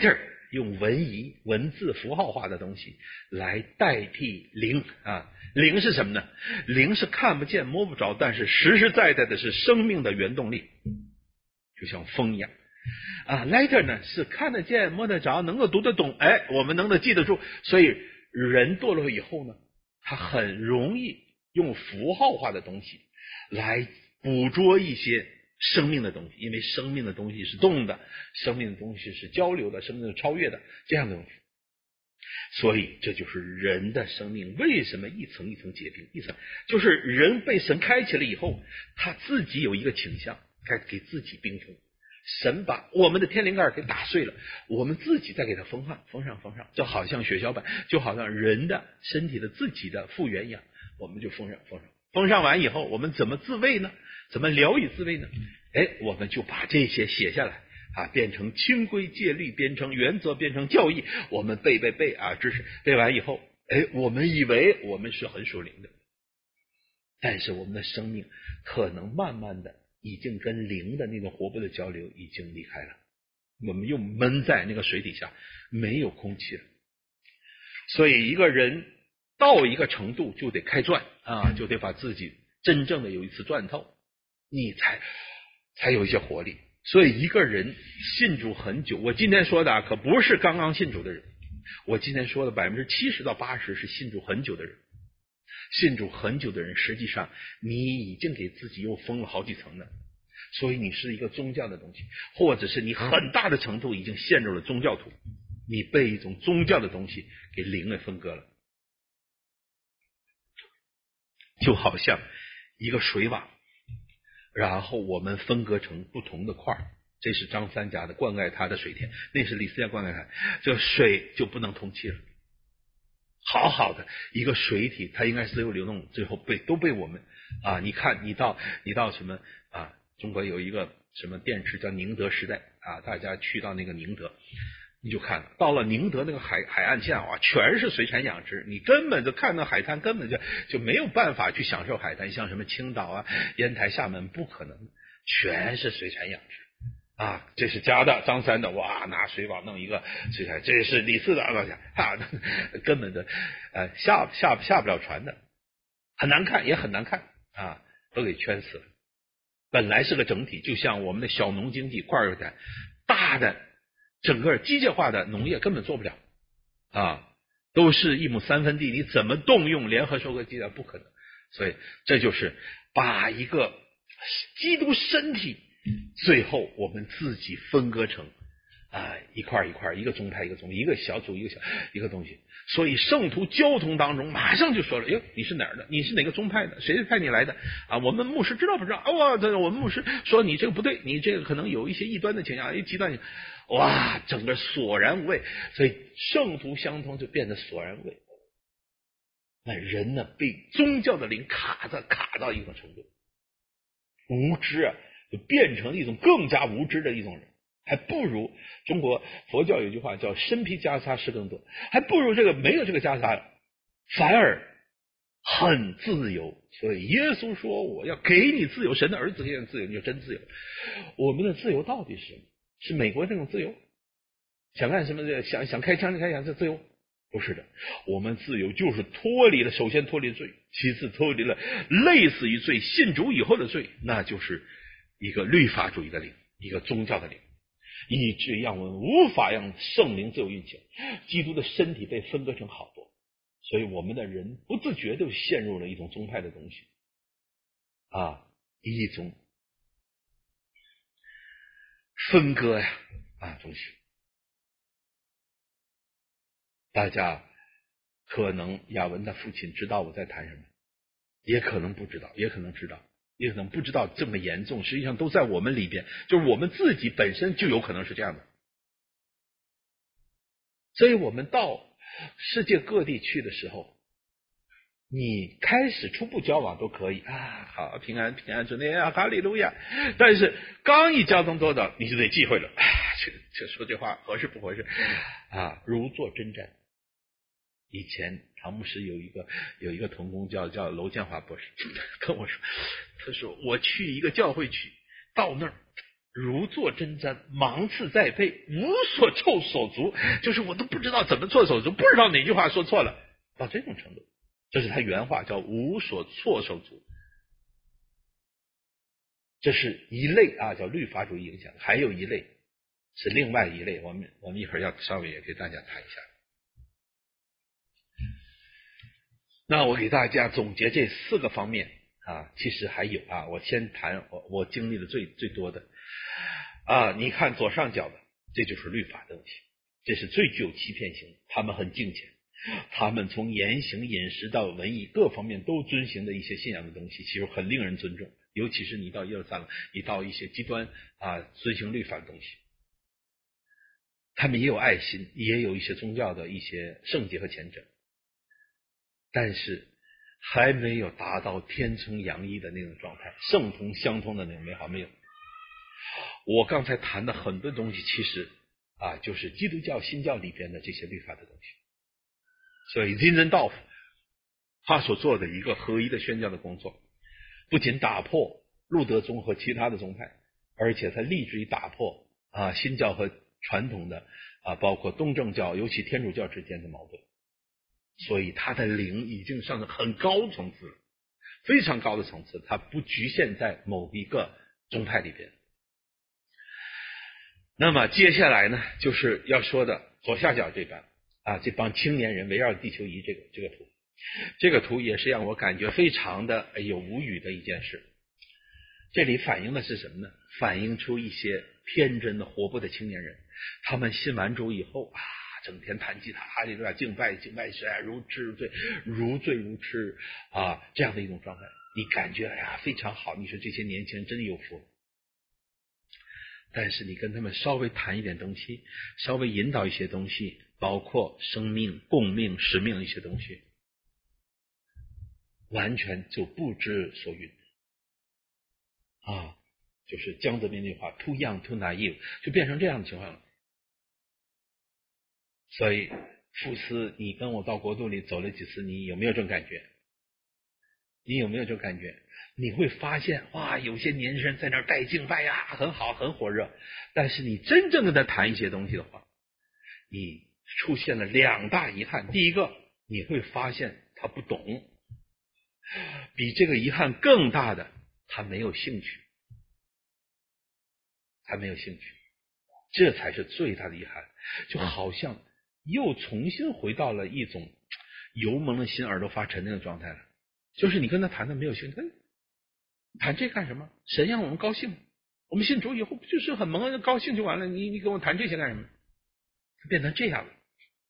用文仪、文字、符号化的东西来代替灵啊。灵是什么呢？灵是看不见、摸不着，但是实实在在的是生命的原动力，就像风一样啊。letter 呢是看得见、摸得着、能够读得懂，哎，我们能够记得住。所以人堕落以后呢，他很容易用符号化的东西来捕捉一些生命的东西，因为生命的东西是动的，生命的东西是交流的，生命是超越的，这样的东西。所以这就是人的生命为什么一层一层结冰，一层就是人被神开启了以后，他自己有一个倾向，该给自己冰封。神把我们的天灵盖给打碎了，我们自己再给它封上封上封上，就好像血小板，就好像人的身体的自己的复原一样，我们就封上封上封上完以后，我们怎么自卫呢？怎么疗愈自卫呢？哎，我们就把这些写下来啊，变成清规戒律，变成原则，变成教义，我们背背背啊，知识背完以后，哎，我们以为我们是很属灵的，但是我们的生命可能慢慢的已经跟灵的那种活泼的交流已经离开了，我们又闷在那个水底下，没有空气了。所以一个人到一个程度就得开钻啊，就得把自己真正的有一次钻透，你才才有一些活力。所以一个人信主很久，我今天说的可不是刚刚信主的人，我今天说的百分之七十到八十是信主很久的人。信主很久的人，实际上你已经给自己又封了好几层了，所以你是一个宗教的东西，或者是你很大的程度已经陷入了宗教徒，你被一种宗教的东西给灵给分割了，就好像一个水网，然后我们分割成不同的块，这是张三家的灌溉他的水田，那是李四家灌溉他，这水就不能通气了。好好的一个水体，它应该自由流动，最后被都被我们啊！你看，你到你到什么啊？中国有一个什么电池叫宁德时代啊，大家去到那个宁德，你就看到了宁德那个海海岸线啊，全是水产养殖，你根本就看到海滩，根本就就没有办法去享受海滩，像什么青岛啊、烟台、厦门，不可能，全是水产养殖。啊，这是家的张三的，哇，拿水网弄一个水产，这是李四的，啊，根本的呃下下下不了船的，很难看，也很难看啊，都给圈死了。本来是个整体，就像我们的小农经济、块儿产，大的整个机械化的农业根本做不了啊，都是一亩三分地，你怎么动用联合收割机的？不可能。所以这就是把一个基督身体。最后我们自己分割成啊一块一块，一个宗派一个宗派，一个小组一个小一个东西。所以圣徒交通当中马上就说了，哟，你是哪儿的？你是哪个宗派的？谁派你来的？啊，我们牧师知道不知道？哇，这我们牧师说你这个不对，你这个可能有一些异端的倾向，一极端，哇，整个索然无味。所以圣徒相通就变得索然无味。那人呢，被宗教的灵卡着卡到一种程度，无知啊。就变成一种更加无知的一种人，还不如中国佛教有句话叫身披袈裟事更多，还不如这个没有这个袈裟，反而很自由。所以耶稣说我要给你自由，神的儿子给你自由，你就真自由。我们的自由到底是什么？是美国那种自由，想干什么想想开枪就开枪，这自由不是的。我们自由就是脱离了，首先脱离罪，其次脱离了类似于罪信主以后的罪，那就是一个律法主义的灵，一个宗教的灵，以至于让我们无法让圣灵自由运行。基督的身体被分割成好多，所以我们的人不自觉地陷入了一种宗派的东西啊，一种分割呀啊东西。大家可能雅文的父亲知道我在谈什么，也可能不知道，也可能知道。也可能不知道这么严重，实际上都在我们里边，就是我们自己本身就有可能是这样的。所以我们到世界各地去的时候，你开始初步交往都可以啊，好，平安平安，主内啊，哈利路亚。但是刚一交通多少，你就得忌讳了，啊，这这说这话合适不合适啊？如坐针毡。以前唐牧师有一个有一个同工叫叫娄建华博士跟我说，他说我去一个教会去，到那儿如坐针毡，芒刺在背，无所措手足，就是我都不知道怎么措手足，不知道哪句话说错了，到这种程度。这是他原话，叫无所措手足。这是一类啊，叫律法主义影响。还有一类是另外一类，我们我们一会儿要稍微也给大家谈一下。那我给大家总结这四个方面啊，其实还有啊，我先谈我我经历的最最多的啊，你看左上角的，这就是律法的东西，这是最具有欺骗性的，他们很敬虔，他们从言行饮食到文艺各方面都遵循的一些信仰的东西，其实很令人尊重。尤其是你到耶路撒冷，你到一些极端啊遵行律法的东西，他们也有爱心，也有一些宗教的一些圣洁和虔诚，但是还没有达到天成洋溢的那种状态，圣同相通的那种美好没有。我刚才谈的很多东西，其实啊就是基督教新教里边的这些律法的东西。所以金真道夫他所做的一个合一的宣教的工作，不仅打破路德宗和其他的宗派，而且他立志于打破啊新教和传统的啊包括东正教尤其天主教之间的矛盾。所以他的灵已经上升很高层次，非常高的层次，他不局限在某一个宗派里边。那么接下来呢，就是要说的左下角这班啊，这帮青年人围绕地球仪这个这个图，这个图也是让我感觉非常的哎呦无语的一件事。这里反映的是什么呢？反映出一些天真的活泼的青年人，他们信完主以后啊，整天弹吉他，哈利路亚，敬拜敬拜神，如痴如醉，如醉如痴啊，这样的一种状态，你感觉哎呀非常好，你说这些年轻人真有福。但是你跟他们稍微谈一点东西，稍微引导一些东西，包括生命、共命、使命一些东西，完全就不知所云啊，就是江泽民那句话 too young too naive， 就变成这样的情况了。所以傅斯，你跟我到国度里走了几次，你有没有这种感觉？你有没有这种感觉？你会发现哇，有些年轻人在那儿带敬拜呀，很好很火热，但是你真正跟他谈一些东西的话，你出现了两大遗憾。第一个，你会发现他不懂，比这个遗憾更大的，他没有兴趣，他没有兴趣，这才是最大的遗憾。就好像又重新回到了一种油蒙了心耳朵发沉那个状态了，就是你跟他谈的没有兴趣，谈这干什么？神让我们高兴，我们信主以后不就是很蒙恩高兴就完了，你你跟我谈这些干什么？变成这样了。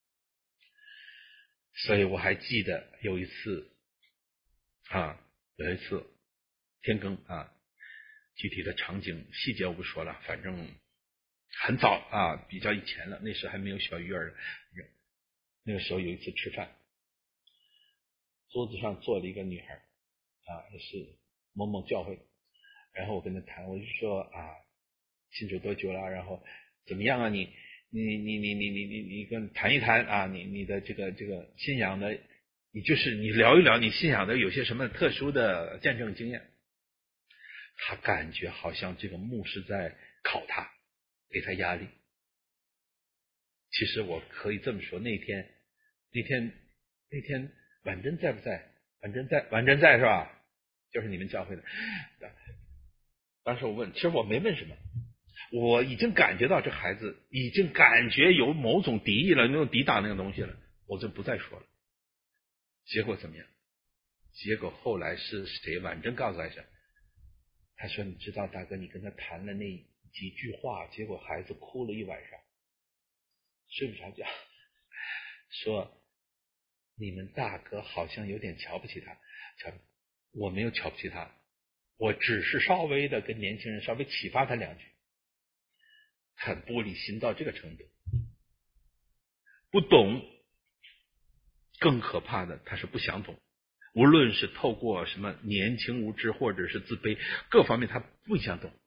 所以我还记得有一次啊，有一次天更啊，具体的场景细节我不说了，反正很早啊，比较以前了，那时还没有小鱼儿。那个时候有一次吃饭，桌子上坐了一个女孩啊，也是某某教会，然后我跟她谈，我就说啊，信主多久了？然后怎么样啊？你你你你你你你你跟谈一谈啊，你你的这个这个信仰的，你就是你聊一聊你信仰的有些什么特殊的见证经验。他感觉好像这个牧师在考他，给他压力。其实我可以这么说，那天那天那天婉珍在不在？婉珍在，婉珍在是吧？就是你们教会的。当时我问，其实我没问什么，我已经感觉到这孩子已经感觉有某种敌意了，那种抵挡那个东西了，我就不再说了。结果怎么样？结果后来是谁？婉珍告诉来着，他说你知道大哥，你跟他谈了那几句话，结果孩子哭了一晚上，睡不着觉，说你们大哥好像有点瞧不起他。瞧，我没有瞧不起他，我只是稍微的跟年轻人稍微启发他两句。很玻璃心到这个程度，不懂，更可怕的他是不想懂，无论是透过什么年轻无知或者是自卑各方面他不想懂。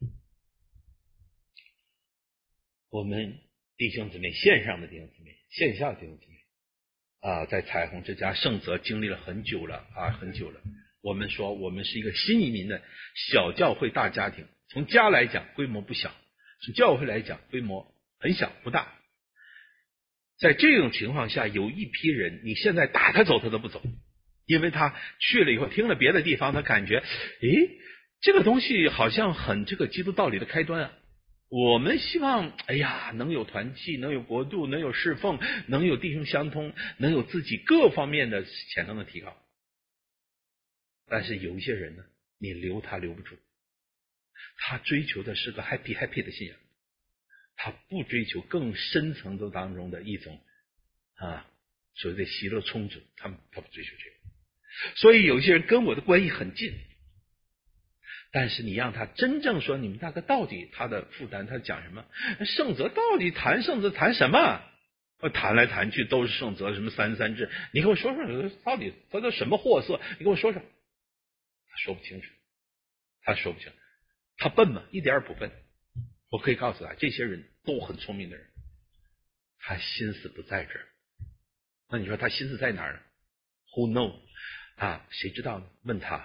我们弟兄姊妹，线上的弟兄姊妹，线下的弟兄姊妹啊，在彩虹之家圣泽经历了很久了啊，很久了。我们说我们是一个新移民的小教会大家庭，从家来讲规模不小从教会来讲规模很小不大。在这种情况下，有一批人你现在打他走他都不走，因为他去了以后听了别的地方，他感觉诶这个东西好像很这个基督道理的开端啊。我们希望哎呀能有团契，能有国度，能有侍奉，能有弟兄相通，能有自己各方面的潜能的提高。但是有一些人呢，你留他留不住，他追求的是个 happy happy 的信仰，他不追求更深层次当中的一种啊所谓的喜乐充足，他们他不追求这个。所以有些人跟我的关系很近，但是你让他真正说你们大哥到底他的负担他讲什么？圣则到底谈圣则谈什么？谈来谈去都是圣则什么三三制，你给我说说到底他都什么货色？你给我说说。他说不清楚，他说不清，他笨吗？一点也不笨。我可以告诉他，这些人都很聪明的人，他心思不在这儿。那你说他心思在哪儿呢 ？Who knows 啊？谁知道呢？问他。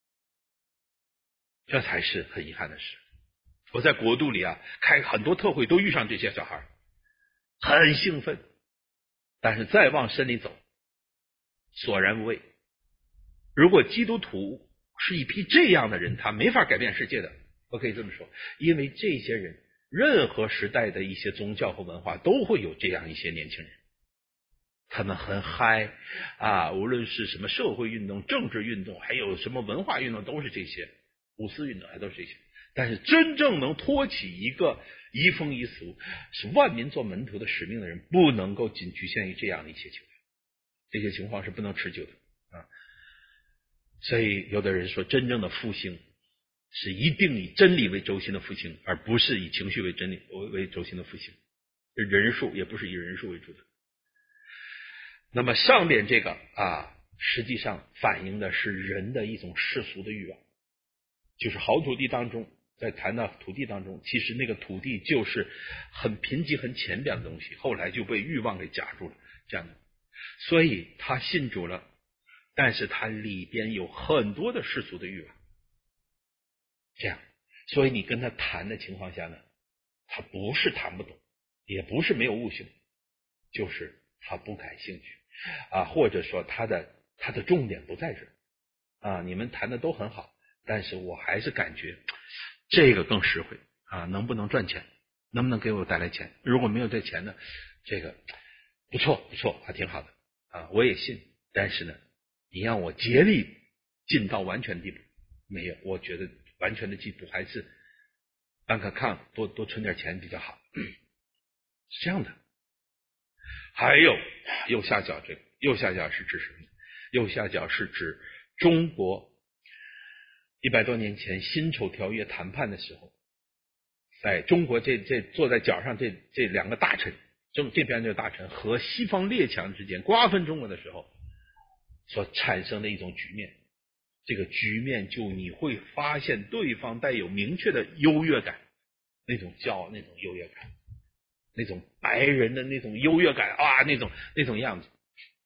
这才是很遗憾的事。我在国度里啊，开很多特会都遇上这些小孩，很兴奋，但是再往深里走，索然无味。如果基督徒是一批这样的人，他没法改变世界的。我可以这么说，因为这些人，任何时代的一些宗教和文化都会有这样一些年轻人，他们很嗨啊，无论是什么社会运动、政治运动，还有什么文化运动，都是这些。五四运动还都是这些，但是真正能托起一个移风易俗、是万民做门徒的使命的人，不能够仅局限于这样的一些情况，这些情况是不能持久的啊。所以有的人说，真正的复兴是一定以真理为轴心的复兴，而不是以情绪为真理为轴心的复兴。人数也不是以人数为主的。那么上面这个啊，实际上反映的是人的一种世俗的欲望。就是好土地当中，在谈到土地当中，其实那个土地就是很贫瘠很浅表的东西，后来就被欲望给夹住了，这样的。所以他信主了，但是他里边有很多的世俗的欲望，这样，所以你跟他谈的情况下呢，他不是谈不懂，也不是没有悟性，就是他不感兴趣啊，或者说他的他的重点不在这啊，你们谈的都很好。但是我还是感觉这个更实惠啊，能不能赚钱，能不能给我带来钱？如果没有这钱呢，这个不错不错，还挺好的啊，我也信。但是呢，你让我竭力进到完全地步，没有，我觉得完全的进步还是办个抗，多多存点钱比较好，是这样的。还有右下角这个右下角是指什么？右下角是指中国一百多年前辛丑条约谈判的时候，在中国这这坐在角上这这两个大臣，这这边这个大臣和西方列强之间瓜分中国的时候所产生的一种局面。这个局面就你会发现对方带有明确的优越感，那种骄傲，那种优越感，那种白人的那种优越感啊，那种那种样子，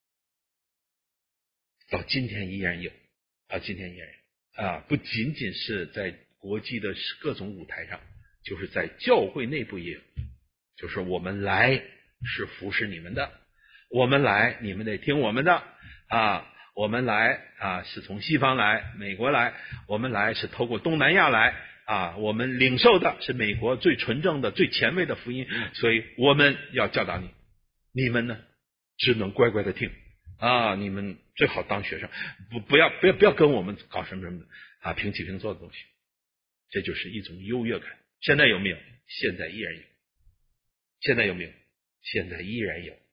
到今天依然有，到今天依然有。啊，不仅仅是在国际的各种舞台上，就是在教会内部也有。就是我们来是服侍你们的，我们来你们得听我们的啊，我们来啊是从西方来，美国来，我们来是透过东南亚来啊，我们领受的是美国最纯正的、最前卫的福音，所以我们要教导你，你们呢只能乖乖的听。啊，你们最好当学生，不不要不要不要跟我们搞什么什么的啊平起平坐的东西，这就是一种优越感。现在有没有？现在依然有。现在有没有？现在依然有。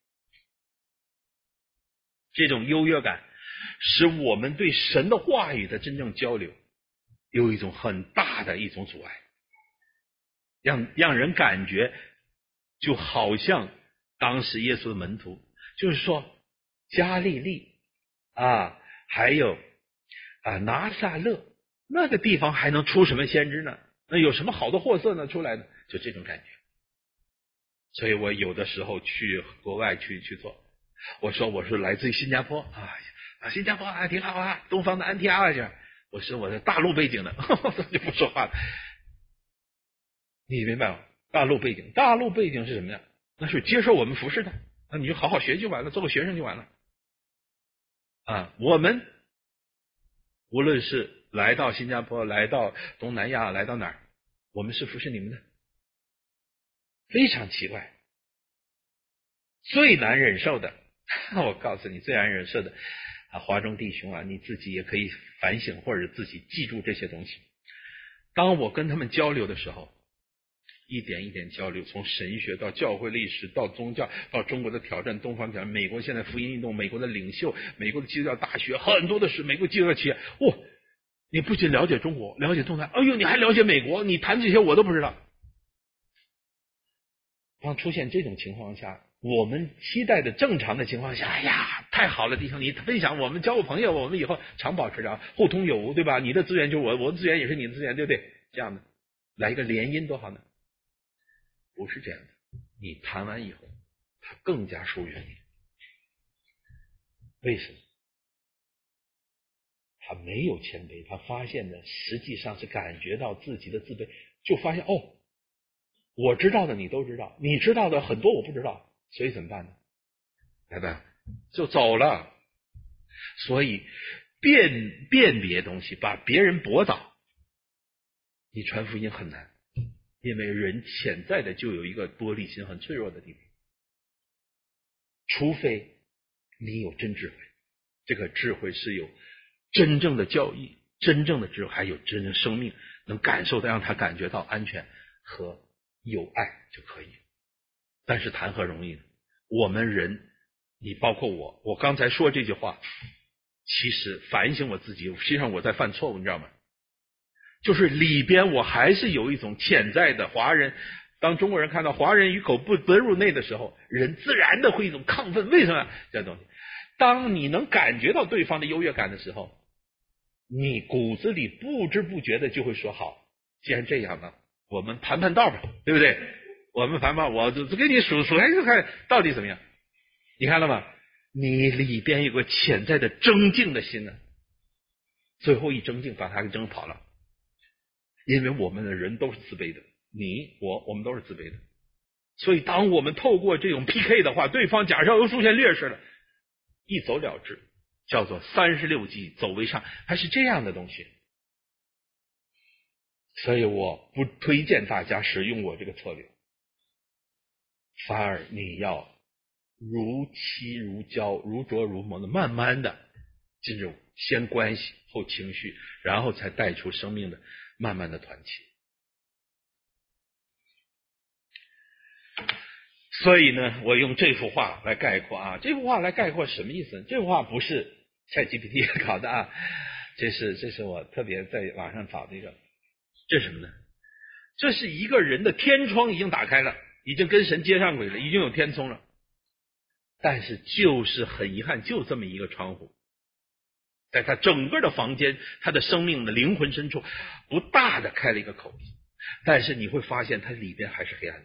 这种优越感使我们对神的话语的真正交流有一种很大的一种阻碍，让让人感觉就好像当时耶稣的门徒，就是说加利利啊，还有啊拿撒勒那个地方还能出什么先知呢？那有什么好的货色呢出来的？就这种感觉。所以我有的时候去国外去去做，我说我是来自于新加坡啊，啊新加坡还挺好啊，东方的安提阿拉这，我是我的大陆背景的，就不说话了。你明白吗？ 大陆背景，大陆背景是什么呀？那是接受我们服侍的，那你就好好学就完了，做个学生就完了。啊，我们无论是来到新加坡，来到东南亚，来到哪儿，我们是服侍你们的，非常奇怪。最难忍受的，我告诉你，最难忍受的啊，华中弟兄啊，你自己也可以反省或者自己记住这些东西。当我跟他们交流的时候，一点一点交流，从神学到教会历史，到宗教，到中国的挑战，东方挑战，美国现在福音运动，美国的领袖，美国的基督教大学，很多的是美国基督教企业。哇，你不仅了解中国，了解东南，哎呦，你还了解美国，你谈这些我都不知道。当出现这种情况下，我们期待的正常的情况下，哎呀，太好了，弟兄，你分享，我们交个朋友，我们以后常保持着互通有无，对吧？你的资源就是我，我的资源也是你的资源，对不对？这样的来一个联姻多好呢？不是这样的，你谈完以后，他更加疏远你。为什么？他没有谦卑，他发现呢，实际上是感觉到自己的自卑，就发现哦，我知道的你都知道，你知道的很多我不知道，所以怎么办呢？来吧，就走了。所以辨辨别东西，把别人驳倒，你传福音很难。因为人潜在的就有一个玻璃心很脆弱的地方，除非你有真智慧，这个智慧是有真正的教义，真正的智慧，还有真正生命，能感受到让他感觉到安全和有爱就可以。但是谈何容易呢？我们人，你包括我，我刚才说这句话，其实反省我自己，实际上我在犯错误，你知道吗？就是里边我还是有一种潜在的华人，当中国人看到华人与狗不得入内的时候，人自然的会一种亢奋。为什么这东西？当你能感觉到对方的优越感的时候，你骨子里不知不觉的就会说好，既然这样呢，我们盘盘道吧，对不对？我们盘盘，我就给你数数来就看到底怎么样。你看了吗？你里边有个潜在的争竞的心呢，最后一争竞把他给争跑了。因为我们的人都是自卑的，你我我们都是自卑的，所以当我们透过这种 P K 的话，对方假设又出现劣势了，一走了之，叫做三十六计走为上，还是这样的东西。所以我不推荐大家使用我这个策略，反而你要如漆如胶如琢如磨的慢慢的进入先关系后情绪，然后才带出生命的慢慢的团结。所以呢，我用这幅画来概括啊，这幅画来概括什么意思？这幅画不是 ChatGPT 搞的啊，这是这是我特别在网上找的一个，这是什么呢？这是一个人的天窗已经打开了，已经跟神接上轨了，已经有天窗了，但是就是很遗憾，就这么一个窗户，在他整个的房间，他的生命的灵魂深处不大的开了一个口子，但是你会发现它里边还是黑暗的，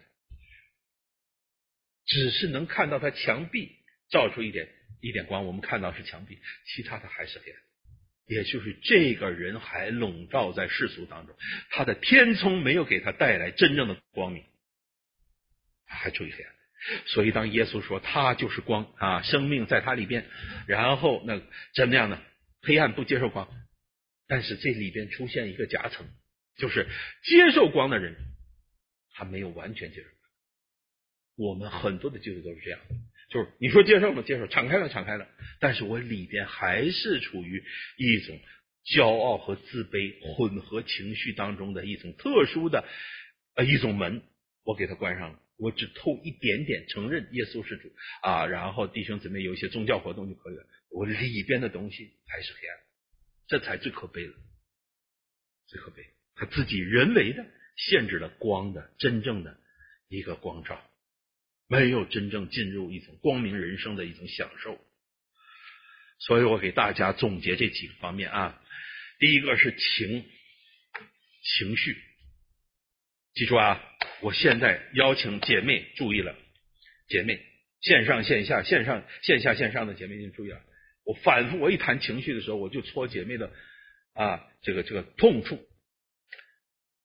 只是能看到他墙壁照出一点一点光，我们看到是墙壁，其他的还是黑暗。也就是这个人还笼罩在世俗当中，他的天聪没有给他带来真正的光明，还处于黑暗。所以当耶稣说他就是光啊，生命在他里边，然后那怎么样呢？黑暗不接受光，但是这里边出现一个夹层，就是接受光的人他没有完全接受。我们很多的基督徒都是这样，就是你说接受吗？接受，敞开了，敞开了，但是我里边还是处于一种骄傲和自卑混合情绪当中的一种特殊的呃一种门，我给它关上了，我只透一点点承认耶稣是主啊，然后弟兄姊妹有一些宗教活动就可以了，我里边的东西还是黑暗，这才最可悲了，最可悲，他自己人为的限制了光的真正的一个光照，没有真正进入一种光明人生的一种享受。所以我给大家总结这几个方面啊，第一个是情情绪，记住啊，我现在邀请姐妹注意了，姐妹线上线下线上线下线上的姐妹请注意了，我反复我一谈情绪的时候，我就戳姐妹的啊这个这个痛处。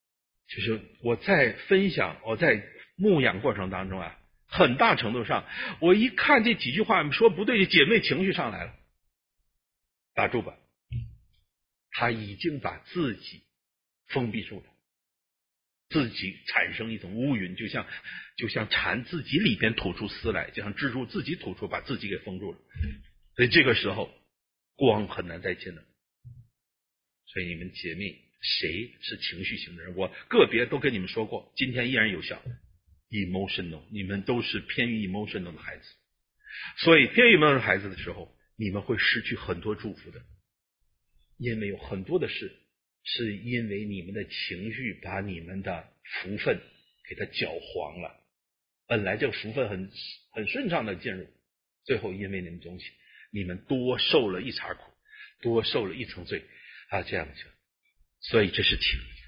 就是我在分享，我在牧养过程当中啊，很大程度上，我一看这几句话说不对，姐妹情绪上来了，打住吧，他已经把自己封闭住了，自己产生一种乌云，就像就像蝉自己里边吐出丝来，就像蜘蛛自己吐出，把自己给封住了。所以这个时候光很难再进了。所以你们姐妹谁是情绪型的人，我个别都跟你们说过，今天依然有效。emotional， 你们都是偏于 emotional 的孩子，所以偏于 emotional 的孩子的时候，你们会失去很多祝福的，因为有很多的事是因为你们的情绪把你们的福分给它搅黄了，本来这个福分很很顺畅的进入，最后因为你们东西，你们多受了一茬苦，多受了一层罪啊，这样子。所以这是情。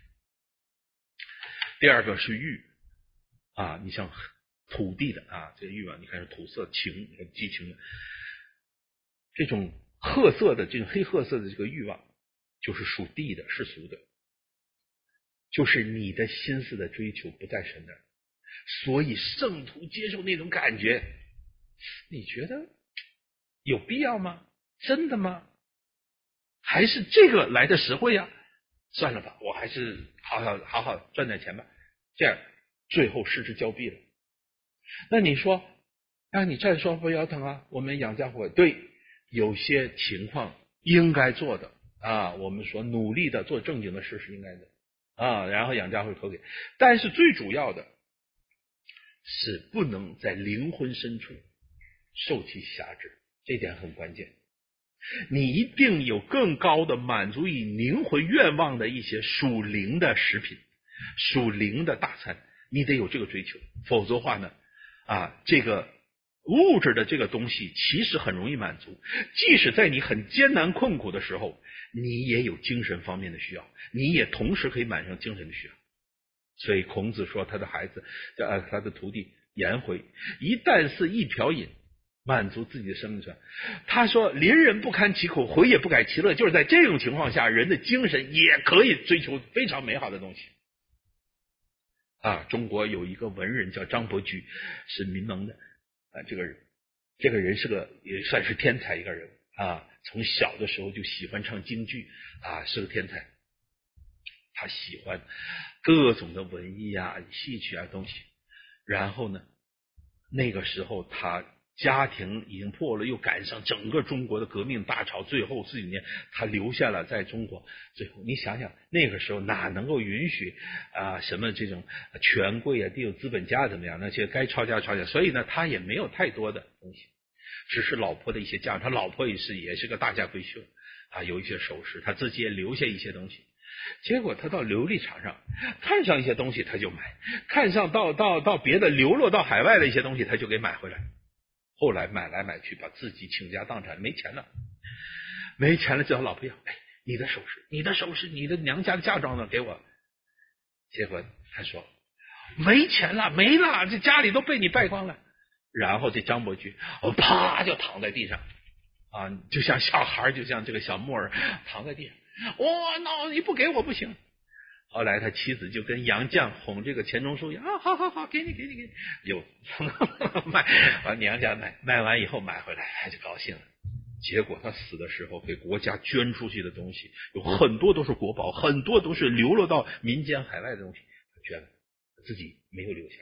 第二个是欲啊，你像土地的啊，这个欲望，你看是土色情激情的，这种褐色的这种黑褐色的这个欲望，就是属地的，世俗的，就是你的心思的追求不在神那儿，所以圣徒接受那种感觉，你觉得有必要吗？真的吗？还是这个来的实惠呀？算了吧，我还是好好好好赚点钱吧，这样最后失之交臂了。那你说，那你再说不腰疼啊？我们养家糊口，对，有些情况应该做的啊，我们说努力的做正经的事是应该的啊，然后养家糊口给，但是最主要的是不能在灵魂深处受其辖制，这点很关键。你一定有更高的满足于灵魂愿望的一些属灵的食品，属灵的大餐，你得有这个追求，否则的话呢，啊，这个物质的这个东西其实很容易满足，即使在你很艰难困苦的时候，你也有精神方面的需要，你也同时可以满足精神的需要。所以孔子说他的孩子，呃，他的徒弟颜回，一旦是一瓢饮，满足自己的生命权。他说邻人不堪其苦，回也不改其乐，就是在这种情况下，人的精神也可以追求非常美好的东西啊。中国有一个文人叫张伯驹，是民盟的啊，这个人这个人是个也算是天才一个人啊，从小的时候就喜欢唱京剧啊，是个天才。他喜欢各种的文艺啊、戏曲啊东西，然后呢，那个时候他家庭已经破了，又赶上整个中国的革命大潮，最后四几年他留下了在中国。最后你想想，那个时候哪能够允许啊什么这种权贵啊、地有资本家怎么样？那些该抄家抄家，所以呢，他也没有太多的东西，只是老婆的一些嫁妆，他老婆也是也是个大家闺秀啊，有一些首饰，他自己也留下一些东西。结果他到琉璃厂上看上一些东西他就买，看上到到到别的流落到海外的一些东西他就给买回来。后来买来买去把自己倾家荡产，没钱了，没钱了，叫老婆要，哎，你的首饰，你的首饰，你的娘家的嫁妆呢？给我。结果他说没钱了，没了，这家里都被你败光了。然后这张伯驹，我啪就躺在地上啊，就像小孩，就像这个小木儿躺在地上。哇、哦，那你不给我不行。后来他妻子就跟杨绛哄这个钱钟书啊，好好好，给你给你给你，有卖完娘家买卖完以后买回来，他就高兴了。结果他死的时候给国家捐出去的东西有很多都是国宝，很多都是流落到民间海外的东西，他捐了，自己没有留下。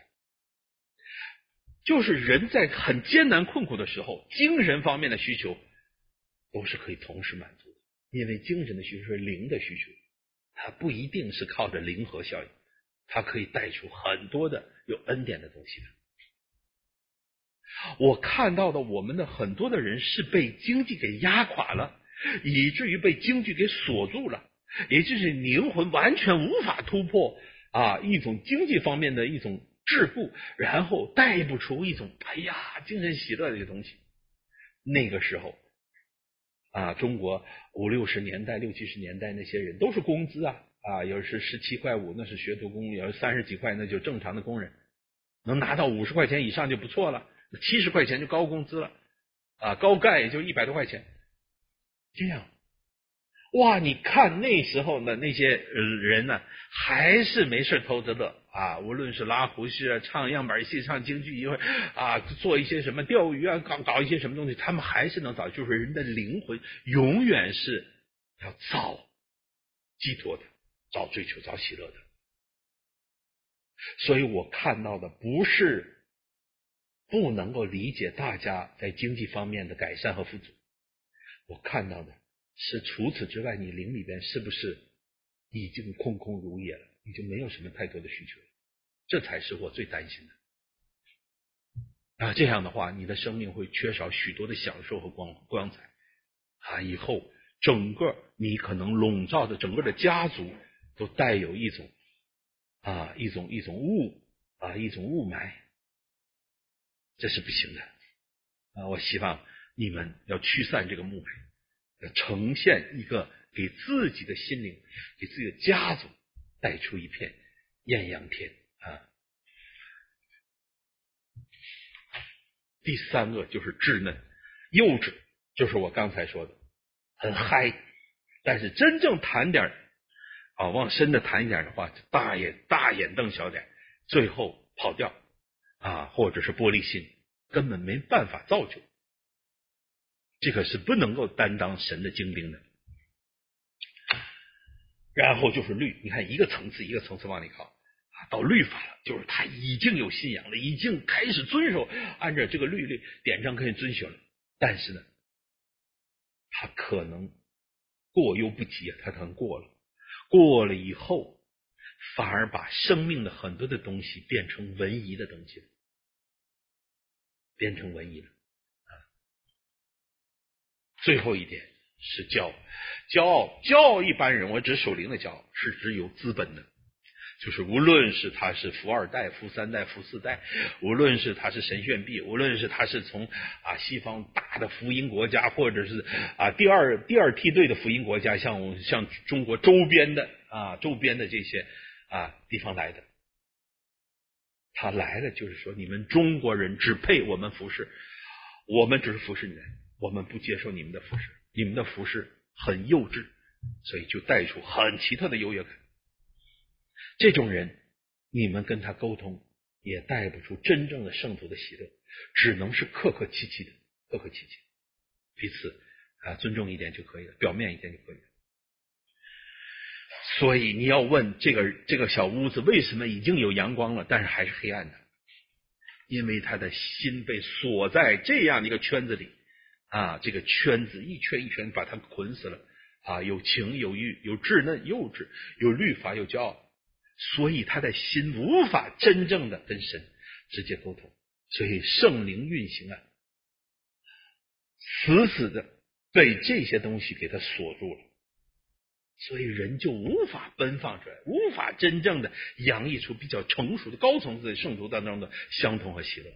就是人在很艰难困苦的时候，精神方面的需求都是可以同时满足的。因为精神的需求是灵的需求，它不一定是靠着零和效应，它可以带出很多的有恩典的东西的。我看到的我们的很多的人是被经济给压垮了，以至于被经济给锁住了，也就是灵魂完全无法突破啊一种经济方面的一种桎梏，然后带不出一种哎呀精神喜乐的一个东西。那个时候啊，中国五六十年代、六七十年代那些人都是工资啊啊，有是十七块五，那是学徒工；有三十几块，那就正常的工人，能拿到五十块钱以上就不错了，七十块钱就高工资了啊，高干也就一百多块钱。这样， 哇，你看那时候的那些人呢，还是没事偷着乐啊！无论是拉胡须啊、唱样板戏、唱京剧，一会儿啊做一些什么钓鱼啊，搞搞一些什么东西，他们还是能找，就是人的灵魂永远是要找寄托的，找追求、找喜乐的。所以我看到的不是不能够理解大家在经济方面的改善和富足，我看到的是除此之外，你灵里边是不是已经空空如也了，已经没有什么太多的需求了，这才是我最担心的啊！这样的话，你的生命会缺少许多的享受和光光彩啊！以后整个你可能笼罩的整个的家族都带有一种啊一种一种雾啊一种雾霾，这是不行的啊！我希望你们要驱散这个雾霾，要呈现一个给自己的心灵、给自己的家族带出一片艳阳天啊！第三个就是稚嫩，幼稚，就是我刚才说的，很嗨，但是真正谈点啊，往深的谈一点的话，大眼大眼瞪小眼，最后跑掉啊，或者是玻璃心，根本没办法造就，这个是不能够担当神的精兵的。然后就是律，你看一个层次一个层次往里靠啊，到律法了，就是他已经有信仰了，已经开始遵守，按照这个律例典章可以遵循了，但是呢，他可能过犹不及啊，他可能过了，过了以后，反而把生命的很多的东西变成文艺的东西了，变成文艺了啊。最后一点是骄傲，骄傲，骄傲一般人，我指属灵的骄傲，是指有资本的，就是无论是他是富二代、富三代、富四代，无论是他是神炫毕，无论是他是从啊西方大的福音国家，或者是啊第二第二梯队的福音国家，像像中国周边的啊周边的这些啊地方来的，他来了就是说你们中国人只配我们服侍，我们只是服侍你们，我们不接受你们的服侍，你们的服侍很幼稚，所以就带出很奇特的优越感。这种人你们跟他沟通也带不出真正的圣徒的喜乐，只能是客客气气的，客客气气，彼此啊尊重一点就可以了，表面一点就可以了。所以你要问这个这个小屋子为什么已经有阳光了，但是还是黑暗的，因为他的心被锁在这样的一个圈子里啊，这个圈子一圈一圈把他捆死了啊，有情有欲，有稚嫩幼稚，有律法有骄傲，所以他的心无法真正的跟神直接沟通，所以圣灵运行啊，死死的被这些东西给他锁住了，所以人就无法奔放出来，无法真正的洋溢出比较成熟的高层次的圣徒当中的相同和喜乐。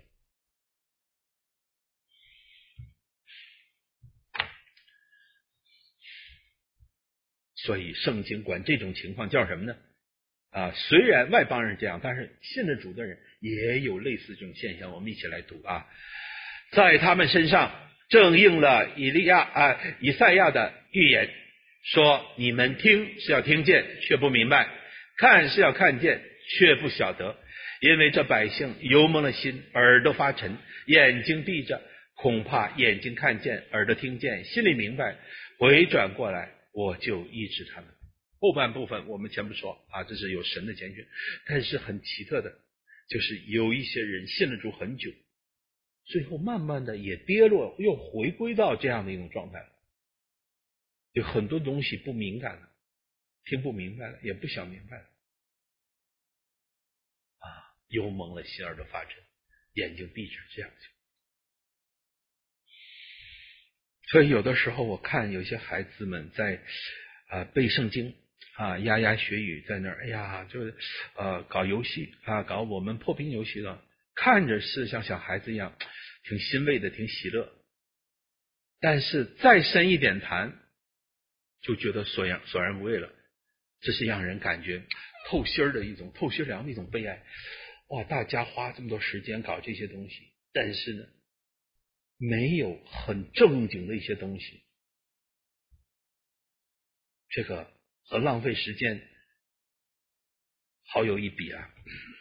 所以圣经管这种情况叫什么呢？啊，虽然外邦人这样，但是信着主的人也有类似这种现象。我们一起来读啊，在他们身上正应了以利亚啊以赛亚的预言，说你们听是要听见却不明白，看是要看见却不晓得，因为这百姓油蒙了心，耳朵发沉，眼睛闭着，恐怕眼睛看见，耳朵听见，心里明白，回转过来，我就医治他们。后半部分我们先不说啊，这是有神的拣选，但是很奇特的，就是有一些人信了主很久，最后慢慢的也跌落，又回归到这样的一种状态了，有很多东西不敏感了，听不明白了，也不想明白了啊，油蒙了心，耳朵发沉，眼睛闭着，这样子。所以有的时候我看有些孩子们在啊、呃、背圣经啊，牙牙学语，在那儿，哎呀，就是呃搞游戏啊，搞我们破冰游戏的，看着是像小孩子一样，挺欣慰的，挺喜乐。但是再深一点谈，就觉得索然索然无味了。这是让人感觉透心的一种透心凉的一种悲哀。哇，大家花这么多时间搞这些东西，但是呢，没有很正经的一些东西这个和浪费时间好有一比啊。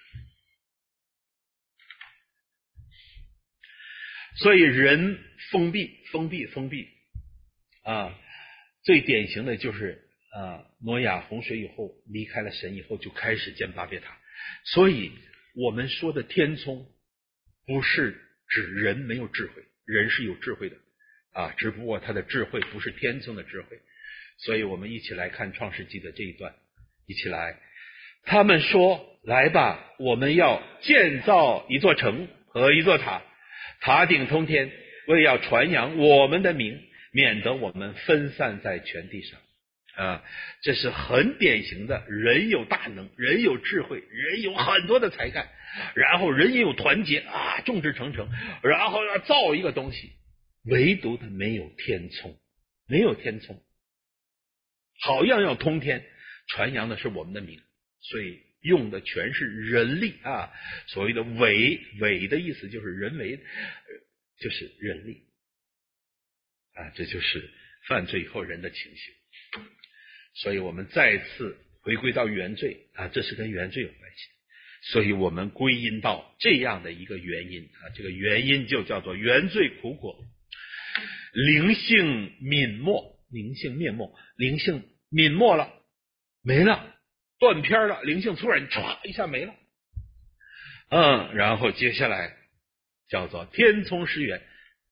所以人封闭封闭封闭啊，最典型的就是啊，挪亚洪水以后离开了神以后就开始建巴别塔。所以我们说的天聪不是指人没有智慧，人是有智慧的啊，只不过他的智慧不是天聪的智慧。所以我们一起来看创世纪的这一段，一起来。他们说，来吧，我们要建造一座城和一座塔，塔顶通天，为要传扬我们的名，免得我们分散在全地上啊。这是很典型的，人有大能，人有智慧，人有很多的才干，然后人也有团结啊，众志成城，然后要造一个东西，唯独他没有天聪，没有天聪，好样要通天，传扬的是我们的名，所以用的全是人力啊。所谓的伪伪的意思就是人为，就是人力啊，这就是犯罪以后人的情形。所以我们再次回归到原罪啊，这是跟原罪有关系。所以我们归因到这样的一个原因啊，这个原因就叫做原罪苦果，灵性泯没，灵性灭没，灵性泯没了，没了，断片了，灵性突然唰一下没了。嗯，然后接下来叫做天聪失源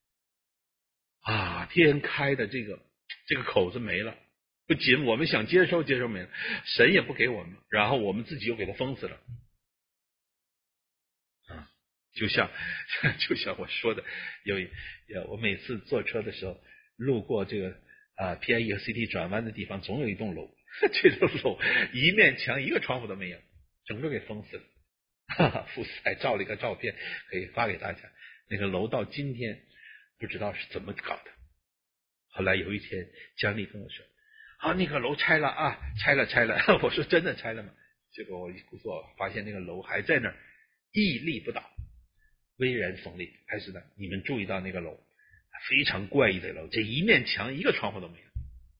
啊，天开的这个这个口子没了，不仅我们想接受接受没了，神也不给我们，然后我们自己又给他封死了啊，就像就像我说的，有我每次坐车的时候路过这个啊 P I E 和 C T 转弯的地方，总有一栋楼，这栋楼一面墙一个窗户都没有，整个给封死了。哈哈，富斯还照了一个照片可以发给大家，那个楼到今天不知道是怎么搞的。后来有一天江丽跟我说啊，那个楼拆了啊，拆了拆了。我说真的拆了吗？结果我一工作发现那个楼还在那儿屹立不倒，巍然耸立，还是的。你们注意到那个楼非常怪异的楼，这一面墙一个窗户都没有。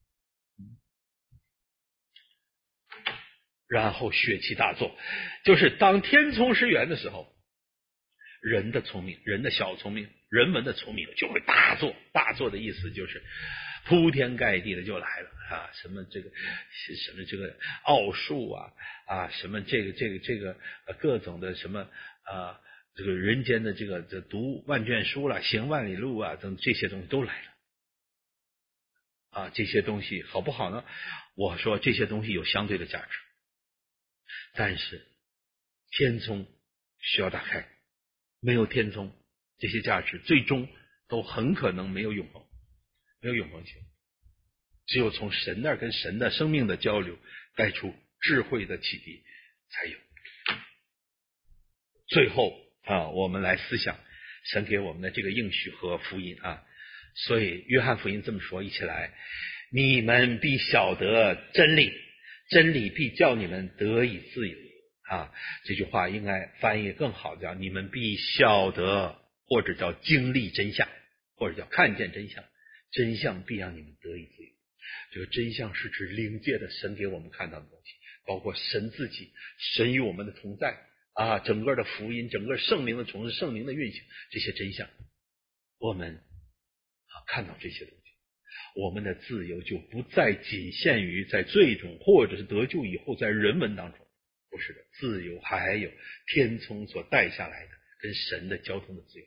然后血气大作，就是当天聪失源的时候，人的聪明，人的小聪明，人们的聪明就会大作。大作的意思就是铺天盖地的就来了啊，什么这个什么这个奥数啊啊，什么这个这个这个各种的什么啊，这个人间的这个这读万卷书了，行万里路啊，等这些东西都来了啊。这些东西好不好呢？我说这些东西有相对的价值。但是天聪需要打开，没有天聪，这些价值最终都很可能没有永恒，没有永恒性。只有从神那儿跟神的生命的交流带出智慧的启迪才有。最后啊，我们来思想神给我们的这个应许和福音啊。所以约翰福音这么说，一起来，你们必晓得真理，真理必叫你们得以自由啊。这句话应该翻译更好，叫你们必晓得，或者叫经历真相，或者叫看见真相，真相必让你们得以自由。这个真相是指灵界的神给我们看到的东西，包括神自己，神与我们的同在啊，整个的福音，整个圣灵的重生，圣灵的运行，这些真相我们啊看到这些东西，我们的自由就不再仅限于在罪中，或者是得救以后在人文当中，不是的，自由还有天聪所带下来的跟神的交通的自由。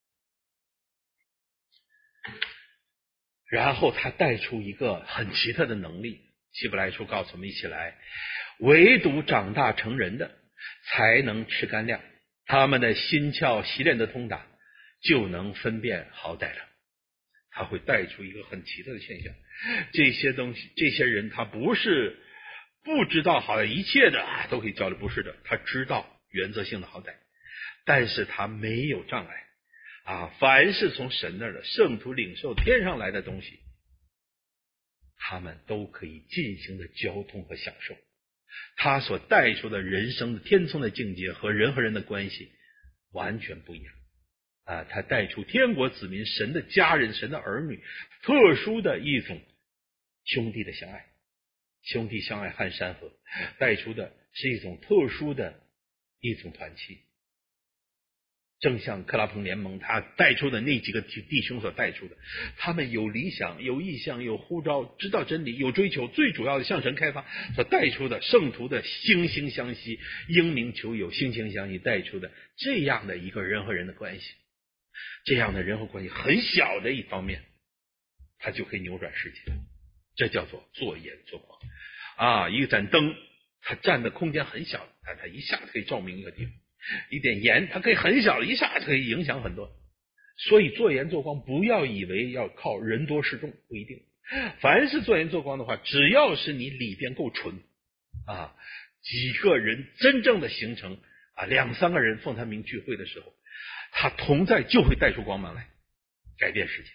然后他带出一个很奇特的能力，希伯来书告诉我们，一起来，唯独长大成人的才能吃干粮，他们的心窍习练得通达，就能分辨好歹了。他会带出一个很奇特的现象，这些东西，这些人他不是不知道好歹一切的都可以交流，不是的，他知道原则性的好歹，但是他没有障碍啊，凡是从神那儿的圣徒领受天上来的东西，他们都可以尽情的交通和享受。他所带出的人生的天聪的境界和人和人的关系完全不一样啊！他带出天国子民、神的家人、神的儿女特殊的一种兄弟的相爱兄弟相爱撼山河，带出的是一种特殊的一种团契。正像克拉彭联盟他带出的那几个弟兄所带出的，他们有理想，有意向，有呼召，知道真理，有追求，最主要的向神开发所带出的圣徒的惺惺相惜，英明求友，惺惺相惜带出的这样的一个人和人的关系。这样的人和关系很小的一方面，它就可以扭转世界。这叫做做盐做光啊！一盏灯，它占的空间很小，但它一下子可以照明一个地方。一点盐，它可以很小，一下子可以影响很多。所以做盐做光，不要以为要靠人多势众，不一定。凡是做盐做光的话，只要是你里边够纯啊，几个人真正的形成啊，两三个人奉他名聚会的时候，他同在就会带出光芒来，改变世界。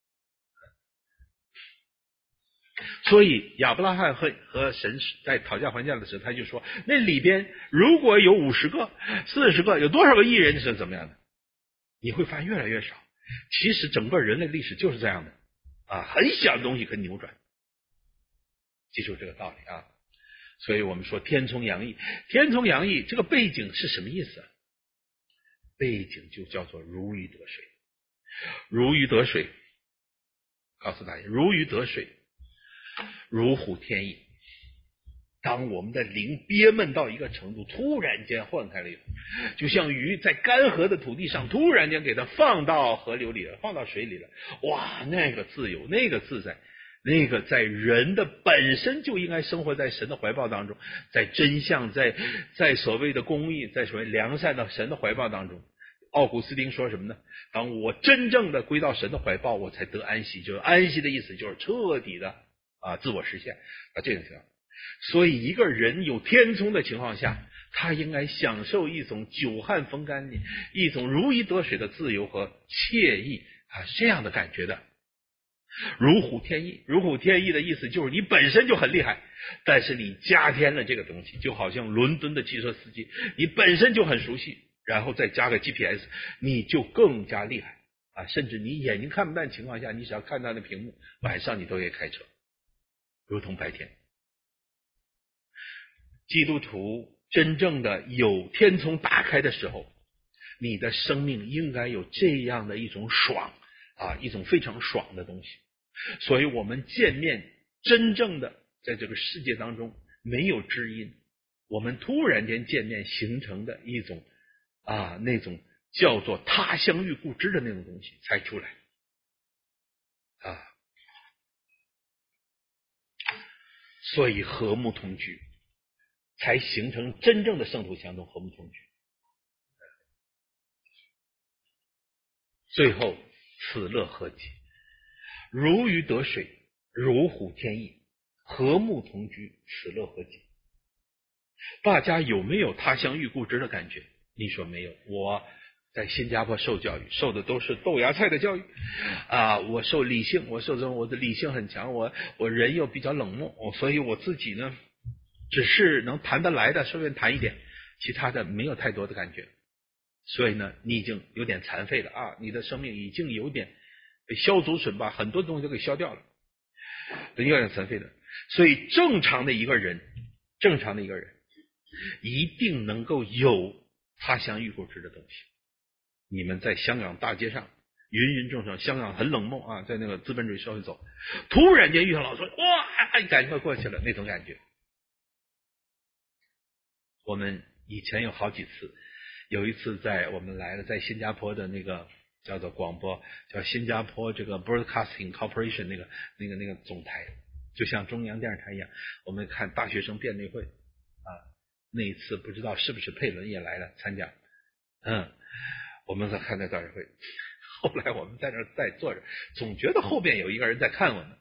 所以亚伯拉罕和和神在讨价还价的时候，他就说，那里边如果有五十个、四十个，有多少个艺人是怎么样的？你会发现越来越少。其实整个人类历史就是这样的啊，很小的东西可以扭转。记住这个道理啊。所以我们说天从洋溢，天从洋溢这个背景是什么意思啊？背景就叫做如鱼得水。如鱼得水，告诉大家，如鱼得水，如虎添翼。当我们的灵憋闷到一个程度，突然间换开了以后，就像鱼在干涸的土地上突然间给它放到河流里了，放到水里了，哇，那个自由，那个自在，那个在人的本身就应该生活在神的怀抱当中，在真相，在在所谓的公义，在所谓良善的神的怀抱当中。奥古斯丁说什么呢？当我真正的归到神的怀抱，我才得安息。就是安息的意思，就是彻底的啊自我实现啊这个情况。所以一个人有天聪的情况下，他应该享受一种久旱逢甘霖，一种如鱼得水的自由和惬意啊这样的感觉的。如虎添翼，如虎添翼的意思就是你本身就很厉害，但是你加添了这个东西，就好像伦敦的汽车司机，你本身就很熟悉，然后再加个 G P S， 你就更加厉害啊！甚至你眼睛看不到的情况下，你只要看到那屏幕，晚上你都可以开车，如同白天。基督徒真正的有天聪打开的时候，你的生命应该有这样的一种爽啊，一种非常爽的东西。所以我们见面真正的在这个世界当中没有知音，我们突然间见面形成的一种啊那种叫做他乡遇故知的那种东西才出来啊。所以和睦同居才形成真正的圣徒相通，和睦同居。最后此乐何极，如鱼得水，如虎添翼，和睦同居，此乐何极。大家有没有他乡遇故知的感觉？你说没有。我在新加坡受教育，受的都是豆芽菜的教育啊！我受理性，我受这种我的理性很强，我我人又比较冷漠，所以我自己呢，只是能谈得来的，稍微谈一点，其他的没有太多的感觉。所以呢，你已经有点残废了啊！你的生命已经有点被消竹笋把很多东西都给消掉了，有点残废的。所以正常的一个人，正常的一个人，一定能够有他乡遇故知的东西。你们在香港大街上芸芸众生，香港很冷漠啊，在那个资本主义社会走，突然间遇上老师，哇，赶快过去了，那种感觉。我们以前有好几次，有一次在我们来了，在新加坡的那个叫做广播，叫新加坡这个 Broadcasting Corporation 那个那个那个总台，就像中央电视台一样，我们看大学生辩论会啊，那一次不知道是不是佩伦也来了参加，嗯。我们在看那大会，后来我们在那儿在坐着，总觉得后边有一个人在看我们，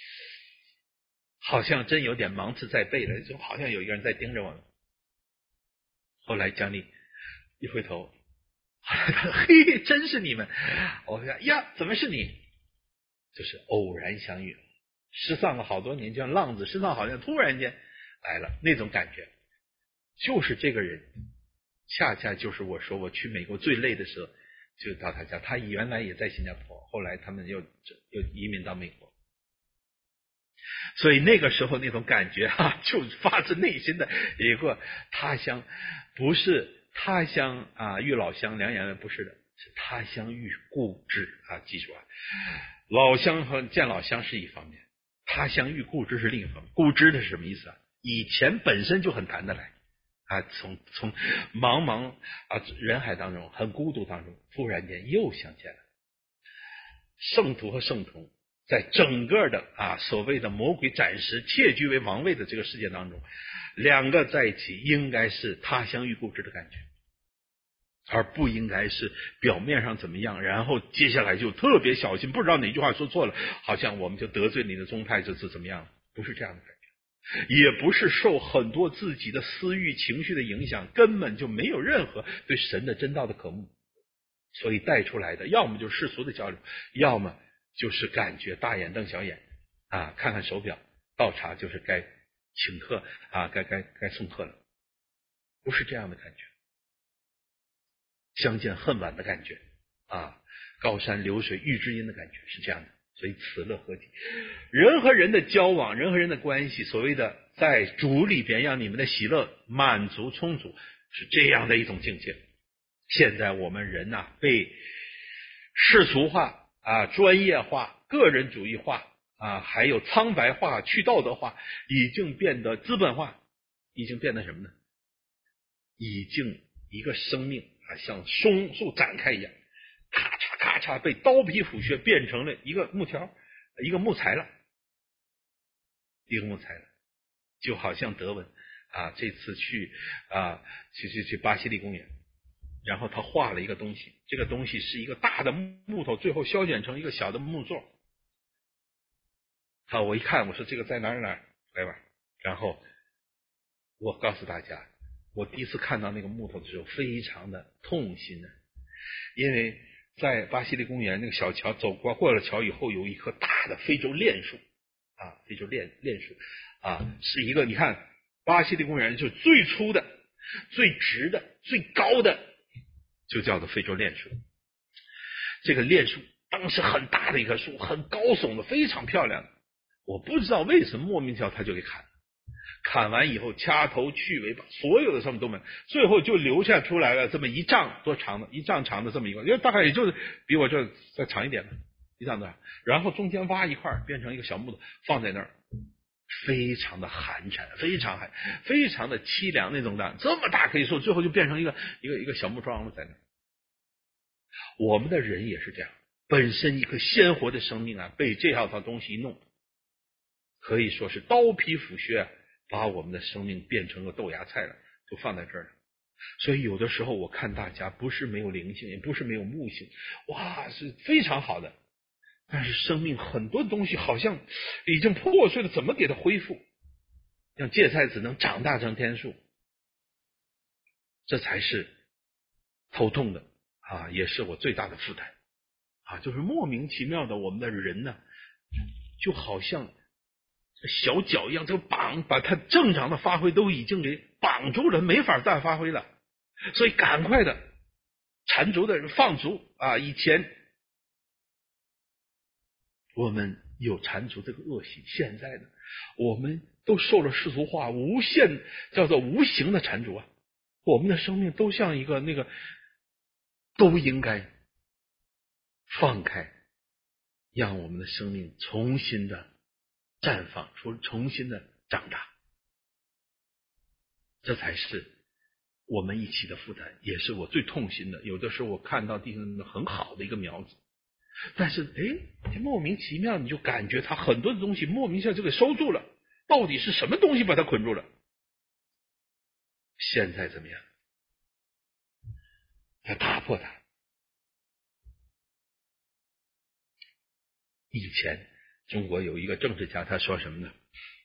好像真有点芒刺在背了，就好像有一个人在盯着我们。后来江丽一回头，嘿，真是你们！我说呀，怎么是你？就是偶然相遇，失丧了好多年，就像浪子失丧，好像突然间来了那种感觉，就是这个人。恰恰就是我说我去美国最累的时候就到他家，他原来也在新加坡，后来他们又又移民到美国。 所以那个时候那种感觉啊，就发自内心的一个他乡，不是他乡啊遇老乡，两眼不是的，是他乡遇故知啊！记住啊，老乡和见老乡是一方面，他乡遇故知是另一方面。故知的是什么意思啊？以前本身就很谈得来啊，从从茫茫啊人海当中，很孤独当中，突然间又相见了。圣徒和圣徒在整个的啊所谓的魔鬼暂时窃居为王位的这个世界当中，两个在一起应该是他乡遇故知的感觉，而不应该是表面上怎么样，然后接下来就特别小心，不知道哪句话说错了，好像我们就得罪你的宗派，就是怎么样，不是这样的感觉，也不是受很多自己的私欲情绪的影响，根本就没有任何对神的真道的渴慕，所以带出来的要么就是世俗的交流，要么就是感觉大眼瞪小眼啊，看看手表，倒茶就是该请客啊，该该该送客了，不是这样的感觉。相见恨晚的感觉啊，高山流水遇知音的感觉是这样的，所以此乐何极。人和人的交往，人和人的关系，所谓的在主里边让你们的喜乐满足充足，是这样的一种境界。现在我们人啊，被世俗化啊、专业化、个人主义化啊，还有苍白化、去道德化，已经变得资本化，已经变得什么呢？已经一个生命啊，像松树展开一样，咔嚓咔嚓被刀劈斧削，变成了一个木条，一个木材了，一个木材了，就好像德文啊，这次去啊，去去去巴西利公园。然后他画了一个东西，这个东西是一个大的木头，最后削减成一个小的木座。好，我一看，我说这个在哪儿哪儿来吧。然后我告诉大家，我第一次看到那个木头的时候，非常的痛心啊，因为在巴西利公园那个小桥走过过了桥以后，有一棵大的非洲楝树啊，非洲楝楝树啊，是一个你看巴西利公园就最粗的、最直的、最高的。就叫做非洲楝树。这个楝树当时很大的一棵树，很高耸的，非常漂亮。我不知道为什么莫名其妙他就给砍了，砍完以后掐头去尾，把所有的上面都没，最后就留下出来了这么一丈多长的，一丈长的这么一个，因为大概也就是比我这再长一点的，一丈多，然后中间挖一块变成一个小木头放在那儿。非常的寒碜，非常寒，非常的凄凉那种的，这么大可以说最后就变成一个一个一个小木桩了在那。我们的人也是这样，本身一颗鲜活的生命啊，被这样的东西一弄，可以说是刀劈斧削，把我们的生命变成个豆芽菜了，就放在这儿了。所以有的时候我看大家不是没有灵性，也不是没有悟性，哇，是非常好的。但是生命很多东西好像已经破碎了，怎么给它恢复？让芥菜籽能长大成天树，这才是头痛的啊，也是我最大的负担啊！就是莫名其妙的，我们的人呢，就好像小脚一样，这个绑把它正常的发挥都已经给绑住了，没法再发挥了。所以赶快的缠足的人放足啊！以前我们有缠足这个恶习，现在呢，我们都受了世俗化无限叫做无形的缠足啊！我们的生命都像一个那个，都应该放开，让我们的生命重新的绽放，说重新的长大，这才是我们一起的负担，也是我最痛心的。有的时候我看到弟兄们很好的一个苗子，但是哎，莫名其妙你就感觉他很多的东西莫名其妙就给收住了，到底是什么东西把他捆住了？现在怎么样？要打破它。以前中国有一个政治家，他说什么呢？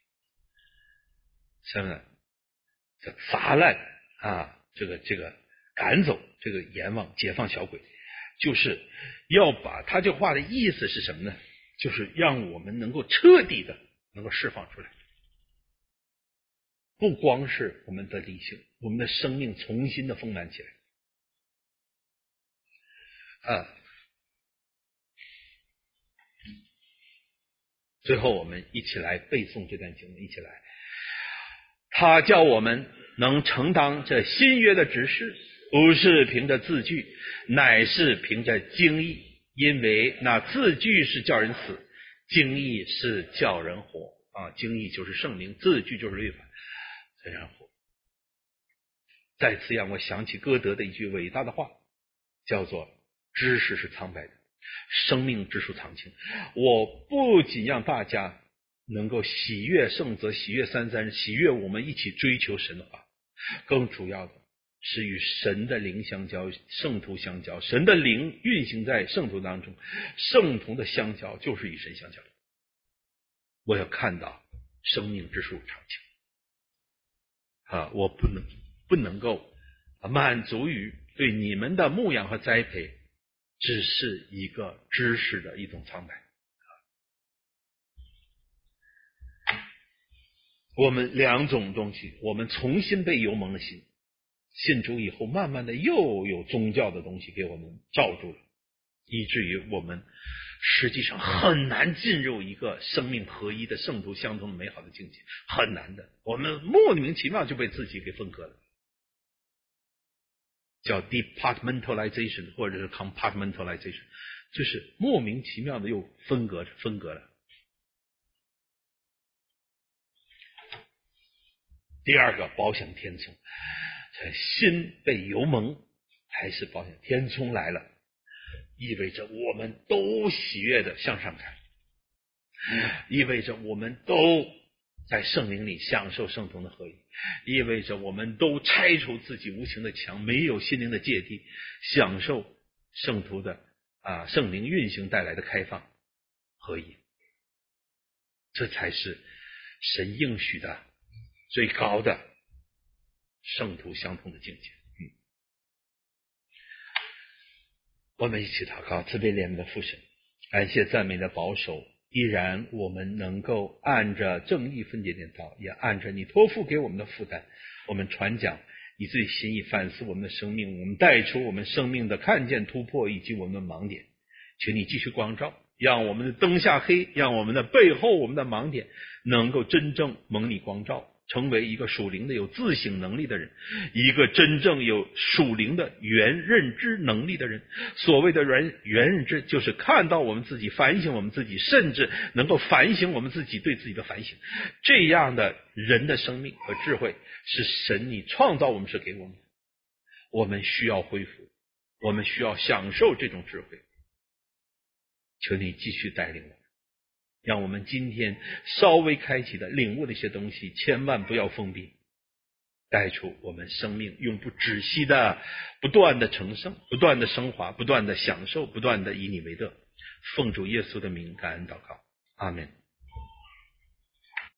什么呢？这砸烂啊，这个这个赶走这个阎王，解放小鬼，就是要把他这话的意思是什么呢？就是让我们能够彻底的能够释放出来，不光是我们的理性，我们的生命重新的丰满起来啊。 最后我们一起来背诵这段经文，一起来。他叫我们能承当这新约的指示，不是凭着字句，乃是凭着经意，因为那字句是叫人死，经意是叫人活啊！经意就是圣灵，字句就是律法，这样活。再次让我想起歌德的一句伟大的话，叫做知识是苍白的，生命之树常青。我不仅让大家能够喜悦圣则，喜悦三三，喜悦我们一起追求神的话，更主要的是与神的灵相交，圣徒相交，神的灵运行在圣徒当中，圣徒的相交就是与神相交。我要看到生命之树常青啊！我不能不能够满足于对你们的牧养和栽培只是一个知识的一种苍白。我们两种东西，我们重新被油蒙了心，信主以后慢慢的又有宗教的东西给我们罩住了，以至于我们实际上很难进入一个生命合一的圣徒相同的美好的境界，很难的。我们莫名其妙就被自己给分割了，叫 departmentalization 或者是 compartmentalization， 就是莫名其妙的又分割分割了。第二个，饱享天聪，心被油蒙，还是饱享天聪来了，意味着我们都喜悦的向上看，意味着我们都在圣灵里享受圣同的合一，意味着我们都拆除自己无形的墙，没有心灵的芥蒂，享受圣徒的啊圣灵运行带来的开放合一。这才是神应许的最高的圣徒相同的境界。嗯，我们一起祷告。慈悲怜悯的父神，感谢赞美的保守，依然我们能够按着正义分解点道，也按着你托付给我们的负担，我们传讲你自己心意，反思我们的生命，我们带出我们生命的看见突破以及我们的盲点，请你继续光照，让我们的灯下黑，让我们的背后我们的盲点能够真正蒙你光照，成为一个属灵的有自省能力的人，一个真正有属灵的原认知能力的人。所谓的原原认知，就是看到我们自己，反省我们自己，甚至能够反省我们自己对自己的反省。这样的人的生命和智慧是神你创造我们是给我们的，我们需要恢复，我们需要享受这种智慧。求你继续带领我们，让我们今天稍微开启的领悟的一些东西千万不要封闭，带出我们生命永不止息的不断的成圣，不断的升华，不断的享受，不断的以你为乐。奉主耶稣的名感恩祷告，阿们。